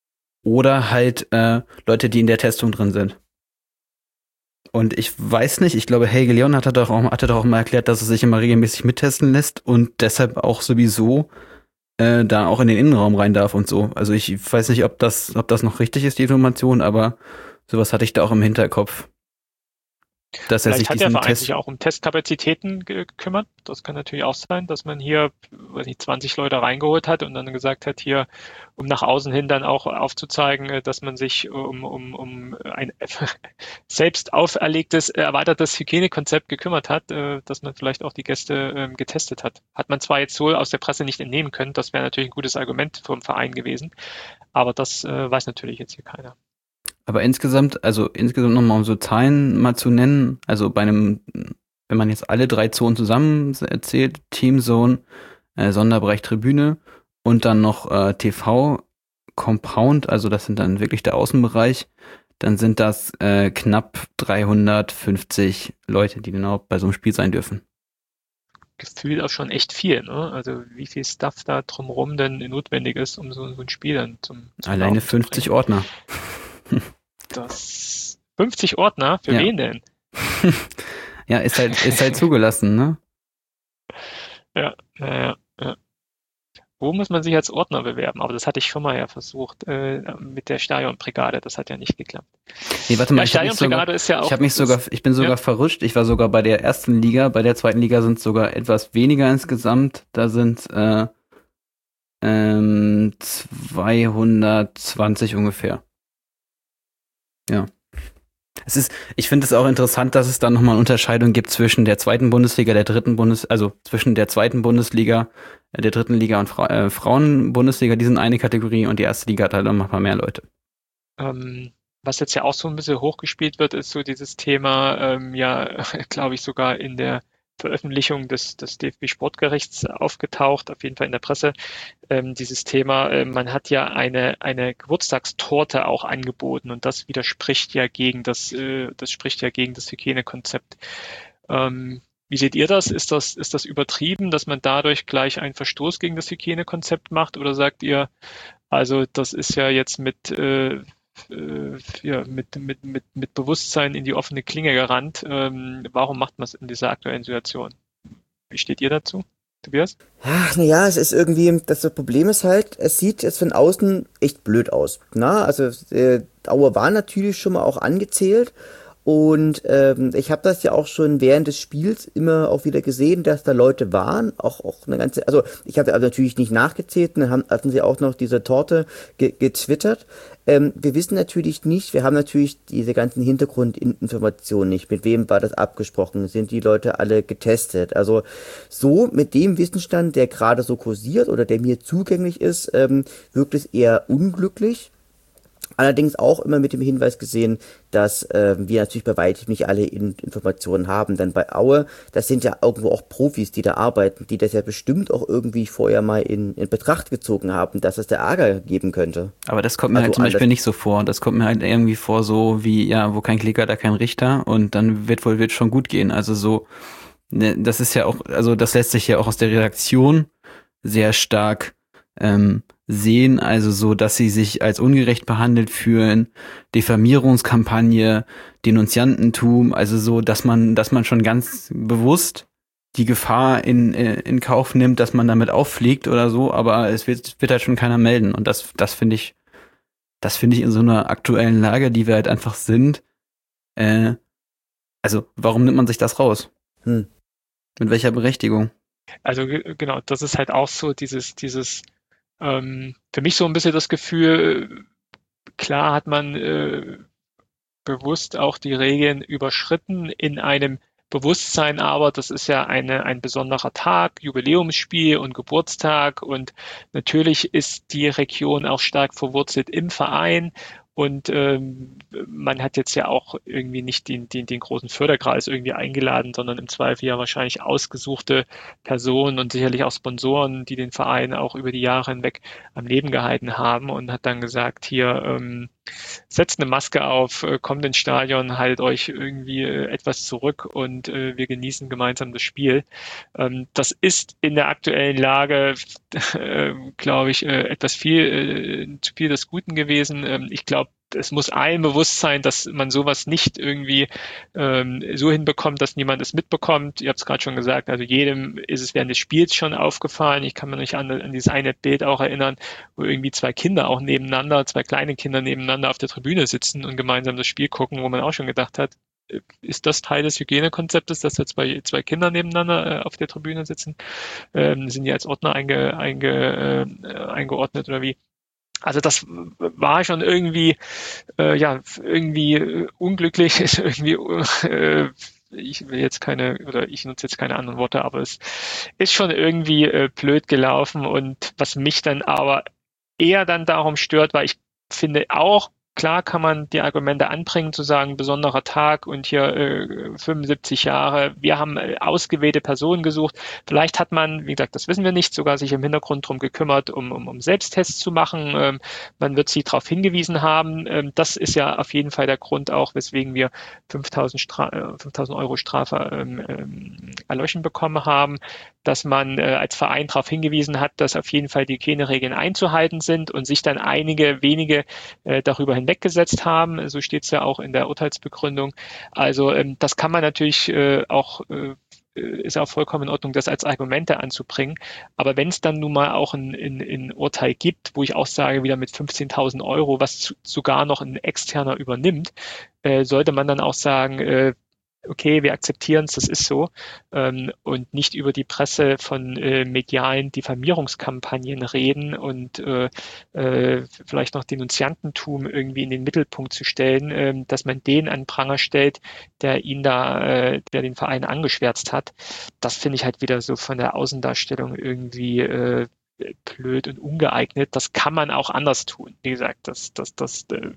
oder halt äh, Leute, die in der Testung drin sind. Und ich weiß nicht, ich glaube, Helge Leon hatte doch auch, hatte doch auch mal erklärt, dass es sich immer regelmäßig mittesten lässt und deshalb auch sowieso äh, da auch in den Innenraum rein darf und so. Also ich weiß nicht, ob das, ob das noch richtig ist, die Information, aber sowas hatte ich da auch im Hinterkopf. Dass er sich Vielleicht hat der diesen Verein Test. sich ja auch um Testkapazitäten ge- gekümmert. Das kann natürlich auch sein, dass man hier, weiß nicht, zwanzig Leute reingeholt hat und dann gesagt hat, hier, um nach außen hin dann auch aufzuzeigen, äh, dass man sich um, um, um ein selbst auferlegtes, äh, erweitertes Hygienekonzept gekümmert hat, äh, dass man vielleicht auch die Gäste ähm, getestet hat. Hat man zwar jetzt so aus der Presse nicht entnehmen können, das wäre natürlich ein gutes Argument vom Verein gewesen, aber das äh, weiß natürlich jetzt hier keiner. Aber insgesamt, also insgesamt nochmal um so Zahlen mal zu nennen, also bei einem, wenn man jetzt alle drei Zonen zusammen erzählt, Teamzone, äh, Sonderbereich Tribüne und dann noch äh, T V Compound, also das sind dann wirklich der Außenbereich, dann sind das äh, knapp dreihundertfünfzig Leute, die genau bei so einem Spiel sein dürfen. Gefühlt auch schon echt viel, ne? Also wie viel Stuff da drumherum denn notwendig ist, um so, so ein Spiel dann zum, zum Alleine Laufen zu fünfzig bringen. Ordner. Das fünfzig Ordner? Für Ja. wen denn? Ja, ist halt, ist halt zugelassen, ne? Ja, naja, ja. Wo muss man sich als Ordner bewerben? Aber das hatte ich schon mal ja versucht, äh, mit der Stadionbrigade. Das hat ja nicht geklappt. Nee, warte mal, Ja, ich habe mich sogar, Stadionbrigade ist ja auch. ich habe mich das- sogar, ich bin sogar ja. verrutscht. Ich war sogar bei der ersten Liga, bei der zweiten Liga sind es sogar etwas weniger insgesamt. Da sind äh, ähm, zweihundertzwanzig ungefähr. Ja. Es ist, ich finde es auch interessant, dass es da nochmal eine Unterscheidung gibt zwischen der zweiten Bundesliga, der dritten Bundes, also zwischen der zweiten Bundesliga, äh, der dritten Liga und Fra äh, Frauen-Bundesliga, die sind eine Kategorie und die erste Liga hat halt noch ein paar mehr Leute. Ähm, was jetzt ja auch so ein bisschen hochgespielt wird, ist so dieses Thema, ähm, ja, glaube ich, sogar in der Veröffentlichung des, des D F B-Sportgerichts aufgetaucht, auf jeden Fall in der Presse, ähm, dieses Thema, äh, man hat ja eine, eine Geburtstagstorte auch angeboten und das widerspricht ja gegen das, äh, das spricht ja gegen das Hygienekonzept. Ähm, wie seht ihr das? Ist das, ist das übertrieben, dass man dadurch gleich einen Verstoß gegen das Hygienekonzept macht oder sagt ihr, also das ist ja jetzt mit, äh, äh, ja, mit, mit, mit, mit Bewusstsein in die offene Klinge gerannt. Ähm, warum macht man es in dieser aktuellen Situation? Wie steht ihr dazu, Tobias? Ach, naja, es ist irgendwie, das Problem ist halt, es sieht jetzt von außen echt blöd aus. Na, also äh, Aue war natürlich schon mal auch angezählt und ähm, ich habe das ja auch schon während des Spiels immer auch wieder gesehen, dass da Leute waren, auch auch eine ganze, also ich habe also natürlich nicht nachgezählt, dann haben, hatten sie auch noch diese Torte ge getwittert. Ähm, wir wissen natürlich nicht, wir haben natürlich diese ganzen Hintergrundinformationen nicht. Mit wem war das abgesprochen? Sind die Leute alle getestet? Also so mit dem Wissensstand, der gerade so kursiert oder der mir zugänglich ist, ähm, wirkt es eher unglücklich. Allerdings auch immer mit dem Hinweis gesehen, dass ähm, wir natürlich bei weitem nicht alle in Informationen haben. Denn bei Aue, das sind ja irgendwo auch Profis, die da arbeiten, die das ja bestimmt auch irgendwie vorher mal in, in Betracht gezogen haben, dass es da Ärger geben könnte. Aber das kommt mir Also halt zum anders- Beispiel nicht so vor. Das kommt mir halt irgendwie vor so wie, ja, wo kein Kläger, da kein Richter und dann wird wohl wird schon gut gehen. Also so, ne, das ist ja auch, also das lässt sich ja auch aus der Redaktion sehr stark ähm, sehen, also so, dass sie sich als ungerecht behandelt fühlen, Diffamierungskampagne, Denunziantentum, also so, dass man, dass man schon ganz bewusst die Gefahr in, in Kauf nimmt, dass man damit auffliegt oder so, aber es wird, wird halt schon keiner melden und das, das finde ich, das finde ich in so einer aktuellen Lage, die wir halt einfach sind, äh, also warum nimmt man sich das raus? Hm. Mit welcher Berechtigung? Also ge- genau, das ist halt auch so dieses, dieses, ähm, für mich so ein bisschen das Gefühl, klar hat man äh, bewusst auch die Regeln überschritten in einem Bewusstsein, aber das ist ja eine, ein besonderer Tag, Jubiläumsspiel und Geburtstag und natürlich ist die Region auch stark verwurzelt im Verein und ähm, man hat jetzt ja auch irgendwie nicht den, den, den großen Förderkreis irgendwie eingeladen, sondern im Zweifel ja wahrscheinlich ausgesuchte Personen und sicherlich auch Sponsoren, die den Verein auch über die Jahre hinweg am Leben gehalten haben und hat dann gesagt, hier, ähm, setzt eine Maske auf, äh, kommt ins Stadion, haltet euch irgendwie äh, etwas zurück und äh, wir genießen gemeinsam das Spiel. Ähm, das ist in der aktuellen Lage, äh, glaube ich, äh, etwas viel, äh, zu viel des Guten gewesen. Ähm, ich glaube, es muss allen bewusst sein, dass man sowas nicht irgendwie ähm, so hinbekommt, dass niemand es mitbekommt. Ihr habt es gerade schon gesagt, also jedem ist es während des Spiels schon aufgefallen. Ich kann mich nicht an, an dieses eine Bild auch erinnern, wo irgendwie zwei Kinder auch nebeneinander, zwei kleine Kinder nebeneinander auf der Tribüne sitzen und gemeinsam das Spiel gucken, wo man auch schon gedacht hat, ist das Teil des Hygienekonzeptes, dass da zwei, zwei Kinder nebeneinander äh, auf der Tribüne sitzen? Ähm, sind die als Ordner einge, einge, äh, eingeordnet oder wie? Also das war schon irgendwie, äh, ja, irgendwie äh, unglücklich, ist irgendwie, äh, ich will jetzt keine, oder ich nutze jetzt keine anderen Worte, aber es ist schon irgendwie äh, blöd gelaufen und was mich dann aber eher dann darum stört, weil ich finde auch, klar kann man die Argumente anbringen, zu sagen, besonderer Tag und hier äh, fünfundsiebzig Jahre, wir haben äh, ausgewählte Personen gesucht. Vielleicht hat man, wie gesagt, das wissen wir nicht, sogar sich im Hintergrund drum gekümmert, um, um, um Selbsttests zu machen. Ähm, man wird sie darauf hingewiesen haben. Ähm, das ist ja auf jeden Fall der Grund auch, weswegen wir fünftausend, Stra- äh, fünftausend Euro Strafe ähm, ähm, erlöschen bekommen haben, dass man äh, als Verein darauf hingewiesen hat, dass auf jeden Fall die Hygieneregeln einzuhalten sind und sich dann einige wenige äh, darüber hinweggesetzt haben. So steht es ja auch in der Urteilsbegründung. Also ähm, das kann man natürlich äh, auch, äh, ist auch vollkommen in Ordnung, das als Argumente anzubringen. Aber wenn es dann nun mal auch ein, ein, ein Urteil gibt, wo ich auch sage, wieder mit fünfzehntausend Euro, was zu, sogar noch ein Externer übernimmt, äh, sollte man dann auch sagen, äh, okay, wir akzeptieren es, das ist so, ähm, und nicht über die Presse von äh, medialen Diffamierungskampagnen reden und äh, äh, vielleicht noch Denunziantentum irgendwie in den Mittelpunkt zu stellen, äh, dass man den an den Pranger stellt, der ihn da, äh, der den Verein angeschwärzt hat. Das finde ich halt wieder so von der Außendarstellung irgendwie äh, blöd und ungeeignet. Das kann man auch anders tun. Wie gesagt, das, das, das, äh,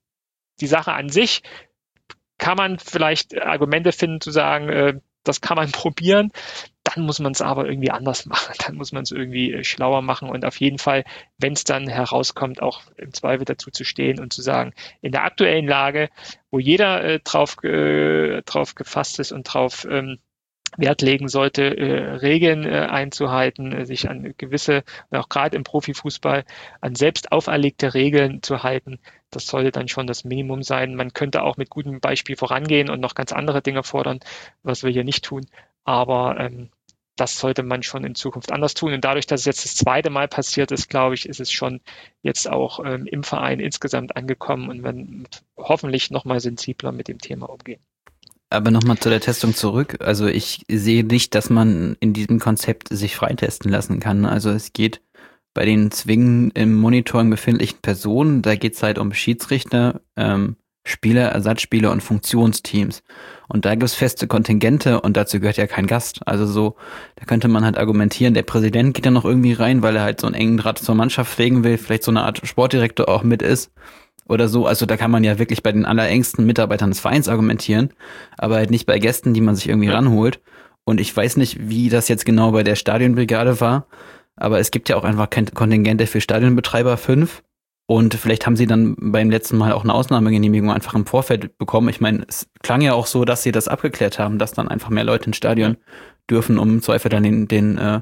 die Sache an sich kann man vielleicht Argumente finden, zu sagen, äh, das kann man probieren. Dann muss man es aber irgendwie anders machen. Dann muss man es irgendwie äh, schlauer machen und auf jeden Fall, wenn es dann herauskommt, auch im Zweifel dazu zu stehen und zu sagen, in der aktuellen Lage, wo jeder äh, drauf, äh, drauf gefasst ist und drauf ähm, Wert legen sollte, äh, Regeln äh, einzuhalten, äh, sich an gewisse, auch gerade im Profifußball, an selbst auferlegte Regeln zu halten. Das sollte dann schon das Minimum sein. Man könnte auch mit gutem Beispiel vorangehen und noch ganz andere Dinge fordern, was wir hier nicht tun. Aber ähm, das sollte man schon in Zukunft anders tun. Und dadurch, dass es jetzt das zweite Mal passiert ist, glaube ich, ist es schon jetzt auch ähm, im Verein insgesamt angekommen und man hoffentlich noch mal sensibler mit dem Thema umgehen. Aber nochmal zu der Testung zurück. Also ich sehe nicht, dass man in diesem Konzept sich freitesten lassen kann. Also es geht bei den zwingend im Monitoring befindlichen Personen, da geht es halt um Schiedsrichter, ähm, Spieler, Ersatzspieler und Funktionsteams. Und da gibt es feste Kontingente und dazu gehört ja kein Gast. Also so, da könnte man halt argumentieren, der Präsident geht da noch irgendwie rein, weil er halt so einen engen Draht zur Mannschaft pflegen will, vielleicht so eine Art Sportdirektor auch mit ist. Oder so, also da kann man ja wirklich bei den allerengsten Mitarbeitern des Vereins argumentieren, aber halt nicht bei Gästen, die man sich irgendwie ranholt. Und ich weiß nicht, wie das jetzt genau bei der Stadionbrigade war, aber es gibt ja auch einfach Kontingente für Stadionbetreiber fünf. Und vielleicht haben sie dann beim letzten Mal auch eine Ausnahmegenehmigung einfach im Vorfeld bekommen. Ich meine, es klang ja auch so, dass sie das abgeklärt haben, dass dann einfach mehr Leute ins Stadion dürfen, um im Zweifel dann den, den, äh,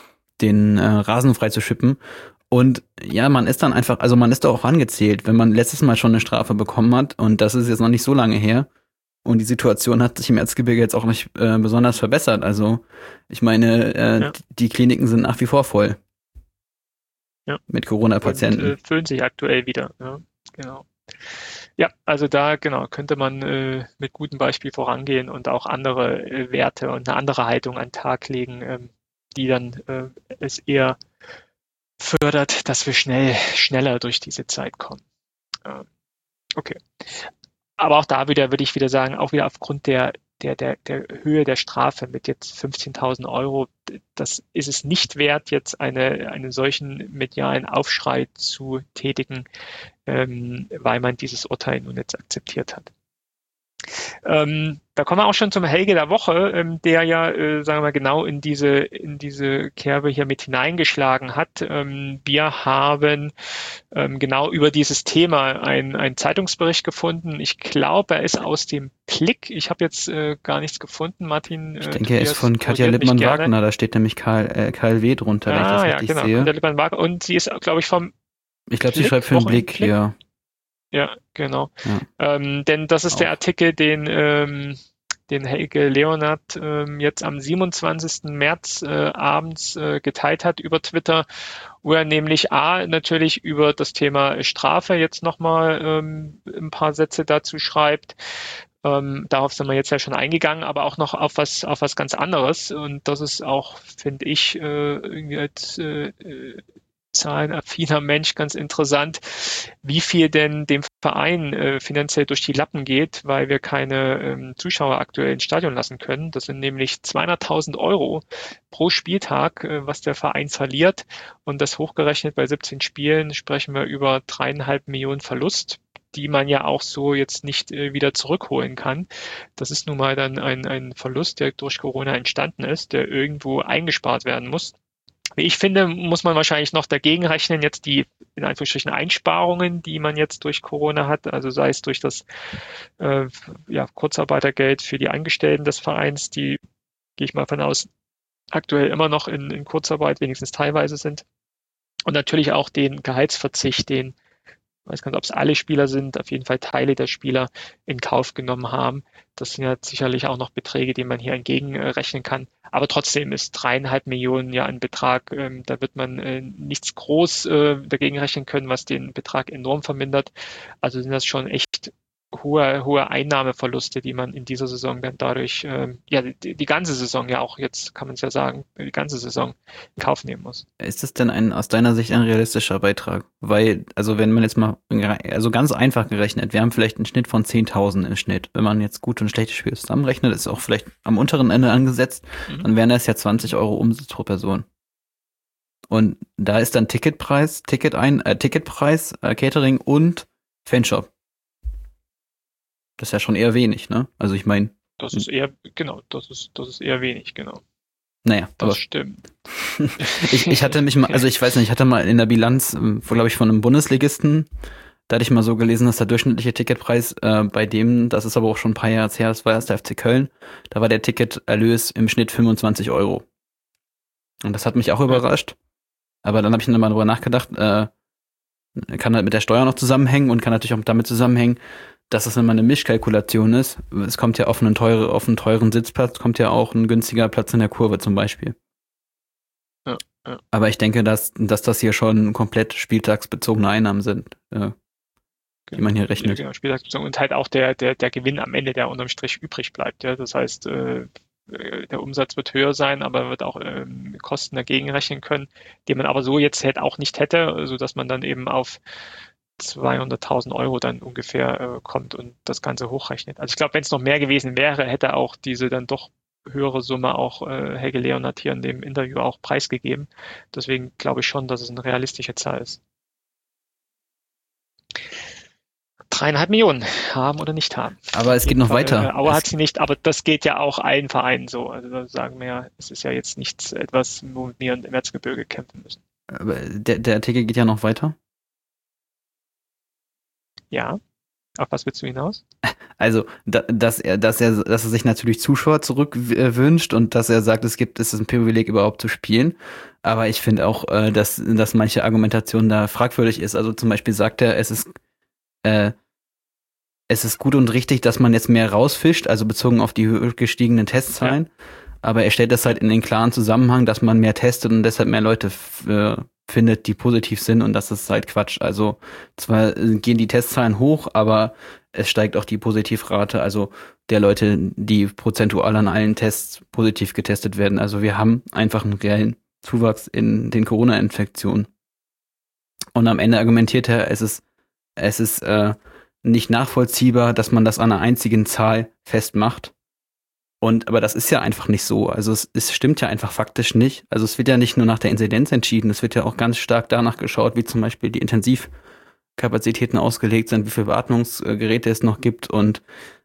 den äh, Rasen frei zu schippen. Und ja, man ist dann einfach, also man ist doch auch angezählt, wenn man letztes Mal schon eine Strafe bekommen hat und das ist jetzt noch nicht so lange her und die Situation hat sich im Erzgebirge jetzt auch nicht äh, besonders verbessert. Also ich meine, äh, ja. die Kliniken sind nach wie vor voll. Ja. Mit Corona-Patienten. Und äh, füllen sich aktuell wieder, ja, genau. Ja, also da genau könnte man äh, mit gutem Beispiel vorangehen und auch andere äh, Werte und eine andere Haltung an den Tag legen, ähm, die dann äh, es eher fördert, dass wir schnell, schneller durch diese Zeit kommen. Ähm, okay. Aber auch da wieder würde ich wieder sagen, auch wieder aufgrund der, der, der, der Höhe der Strafe mit jetzt fünfzehntausend Euro, das ist es nicht wert, jetzt eine, einen solchen medialen Aufschrei zu tätigen, ähm, weil man dieses Urteil nun jetzt akzeptiert hat. Ähm, da kommen wir auch schon zum Helge der Woche, ähm, der ja, äh, sagen wir mal, genau in diese in diese Kerbe hier mit hineingeschlagen hat. Ähm, wir haben ähm, genau über dieses Thema ein, ein Zeitungsbericht gefunden. Ich glaube, er ist aus dem Blick. Ich habe jetzt äh, gar nichts gefunden, Martin. Ich Äh, denke, er ist Tobias von Katja korrigiert mich gerne. Lippmann-Wagner, da steht nämlich Karl, äh, K L W drunter, wenn ich das Ah ja, richtig genau, sehe. Katja Lippmann-Wagner. Und sie ist, glaube ich, vom Ich glaube, sie Blick, schreibt für den Blick, Wochenblick. ja. Ja, genau. Ja. Ähm, denn das ist Auch. der Artikel, den, ähm, den Helge Leonard ähm, jetzt am siebenundzwanzigsten März äh, abends äh, geteilt hat über Twitter, wo er nämlich A, natürlich über das Thema Strafe jetzt nochmal ähm, ein paar Sätze dazu schreibt. Ähm, darauf sind wir jetzt ja schon eingegangen, aber auch noch auf was, auf was ganz anderes. Und das ist auch, finde ich, äh, irgendwie als äh, äh, zahlenaffiner Mensch ganz interessant, wie viel denn dem Verein äh, finanziell durch die Lappen geht, weil wir keine ähm, Zuschauer aktuell ins Stadion lassen können. Das sind nämlich zweihunderttausend Euro pro Spieltag, äh, was der Verein verliert. Und das hochgerechnet bei siebzehn Spielen sprechen wir über dreieinhalb Millionen Verlust, die man ja auch so jetzt nicht äh, wieder zurückholen kann. Das ist nun mal dann ein, ein Verlust, der durch Corona entstanden ist, der irgendwo eingespart werden muss. Wie ich finde, muss man wahrscheinlich noch dagegen rechnen, jetzt die in Anführungsstrichen Einsparungen, die man jetzt durch Corona hat, also sei es durch das äh, ja, Kurzarbeitergeld für die Angestellten des Vereins, die, gehe ich mal von aus, aktuell immer noch in, in Kurzarbeit, wenigstens teilweise sind. Und natürlich auch den Gehaltsverzicht, den, ich weiß gar nicht, ob es alle Spieler sind, auf jeden Fall Teile der Spieler in Kauf genommen haben. Das sind ja sicherlich auch noch Beträge, die man hier entgegenrechnen kann. Aber trotzdem ist dreieinhalb Millionen ja ein Betrag, ähm, da wird man äh, nichts groß äh, dagegen rechnen können, was den Betrag enorm vermindert. Also sind das schon echt hohe, hohe Einnahmeverluste, die man in dieser Saison dann dadurch, ähm, ja, die, die ganze Saison ja auch, jetzt kann man es ja sagen, die ganze Saison in Kauf nehmen muss. Ist das denn ein, aus deiner Sicht ein realistischer Beitrag? Weil, also wenn man jetzt mal, also ganz einfach gerechnet, wir haben vielleicht einen Schnitt von zehntausend im Schnitt. Wenn man jetzt gute und schlechte Spiele zusammenrechnet, ist auch vielleicht am unteren Ende angesetzt, mhm. dann wären das ja zwanzig Euro Umsatz pro Person. Und da ist dann Ticketpreis, Ticket ein, äh, Ticketpreis, äh, Catering und Fanshop. Das ist ja schon eher wenig, ne? Also ich meine. Das ist eher, genau, das ist, das ist eher wenig, genau. Naja, das aber stimmt. ich, ich hatte mich mal, also ich weiß nicht, ich hatte mal in der Bilanz, wo glaube ich von einem Bundesligisten, da hatte ich mal so gelesen, dass der durchschnittliche Ticketpreis äh, bei dem, das ist aber auch schon ein paar Jahre her, das war erst der F C Köln, da war der Ticketerlös im Schnitt fünfundzwanzig Euro. Und das hat mich auch überrascht. Aber dann habe ich dann mal drüber nachgedacht, äh, kann halt mit der Steuer noch zusammenhängen und kann natürlich auch damit zusammenhängen, dass es immer eine Mischkalkulation ist. Es kommt ja auf einen, teure, auf einen teuren Sitzplatz, kommt ja auch ein günstiger Platz in der Kurve zum Beispiel. Ja, ja. Aber ich denke, dass, dass das hier schon komplett spieltagsbezogene Einnahmen sind, äh, die man hier rechnet. Ja, genau, spieltagsbezogen und halt auch der, der, der Gewinn am Ende, der unterm Strich übrig bleibt. Ja. Das heißt, äh, der Umsatz wird höher sein, aber wird auch ähm, Kosten dagegen rechnen können, die man aber so jetzt halt auch nicht hätte, sodass man dann eben auf zweihunderttausend Euro dann ungefähr äh, kommt und das Ganze hochrechnet. Also ich glaube, wenn es noch mehr gewesen wäre, hätte auch diese dann doch höhere Summe auch äh, Helge Leonard hier in dem Interview auch preisgegeben. Deswegen glaube ich schon, dass es eine realistische Zahl ist. Dreieinhalb Millionen haben oder nicht haben. Aber es geht noch Fall, weiter. Äh, Auer hat sie nicht, aber das geht ja auch allen Vereinen so. Also da sagen wir ja, es ist ja jetzt nichts etwas, wo wir im Erzgebirge kämpfen müssen. Aber der, der Artikel geht ja noch weiter. Ja. Auf was willst du hinaus? Also, da, dass er, dass er, dass er sich natürlich Zuschauer zurückwünscht und dass er sagt, es gibt, es ist ein Privileg überhaupt zu spielen. Aber ich finde auch, äh, dass, dass manche Argumentation da fragwürdig ist. Also zum Beispiel sagt er, es ist, äh, es ist gut und richtig, dass man jetzt mehr rausfischt, also bezogen auf die gestiegenen Testzahlen. Ja. Aber er stellt das halt in den klaren Zusammenhang, dass man mehr testet und deshalb mehr Leute f- äh, findet, die positiv sind, und das ist halt Quatsch. Also zwar gehen die Testzahlen hoch, aber es steigt auch die Positivrate, also der Leute, die prozentual an allen Tests positiv getestet werden. Also wir haben einfach einen reellen Zuwachs in den Corona-Infektionen. Und am Ende argumentiert er, es ist, es ist äh, nicht nachvollziehbar, dass man das an einer einzigen Zahl festmacht. Und, aber das ist ja einfach nicht so. Also es, es stimmt ja einfach faktisch nicht. Also es wird ja nicht nur nach der Inzidenz entschieden, es wird ja auch ganz stark danach geschaut, wie zum Beispiel die Intensivkapazitäten ausgelegt sind, wie viele Beatmungsgeräte es noch gibt und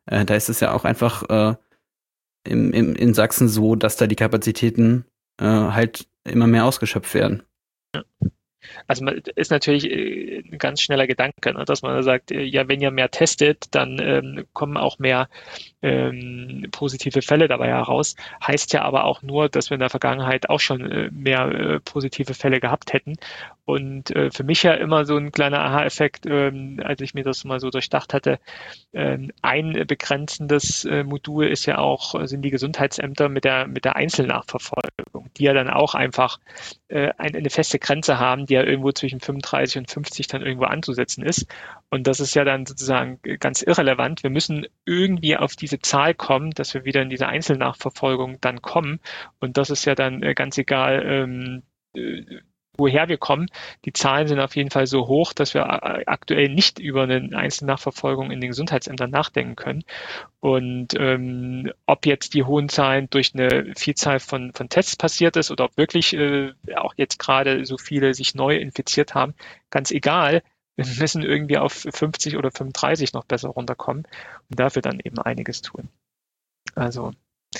Äh, da ist es ja auch einfach äh, im, im, in Sachsen so, dass da die Kapazitäten äh, halt immer mehr ausgeschöpft werden. Also man ist natürlich äh, ein ganz schneller Gedanke, ne, dass man sagt, äh, ja, wenn ihr mehr testet, dann ähm, kommen auch mehr ähm, positive Fälle dabei heraus. Heißt ja aber auch nur, dass wir in der Vergangenheit auch schon äh, mehr äh, positive Fälle gehabt hätten. Und äh, für mich ja immer so ein kleiner Aha-Effekt, ähm, als ich mir das mal so durchdacht hatte, ähm, ein begrenzendes äh, Modul ist ja auch, sind die Gesundheitsämter mit der, mit der Einzelnachverfolgung, die ja dann auch einfach äh, eine, eine feste Grenze haben, die ja irgendwo zwischen fünfunddreißig und fünfzig dann irgendwo anzusetzen ist. Und das ist ja dann sozusagen ganz irrelevant. Wir müssen irgendwie auf diese Zahl kommen, dass wir wieder in diese Einzelnachverfolgung dann kommen. Und das ist ja dann äh, ganz egal, ähm, äh, woher wir kommen. Die Zahlen sind auf jeden Fall so hoch, dass wir aktuell nicht über eine Einzelnachverfolgung in den Gesundheitsämtern nachdenken können. Und ähm, ob jetzt die hohen Zahlen durch eine Vielzahl von, von Tests passiert ist oder ob wirklich äh, auch jetzt gerade so viele sich neu infiziert haben, ganz egal. Wir müssen irgendwie auf fünfzig oder fünfunddreißig noch besser runterkommen und dafür dann eben einiges tun. Also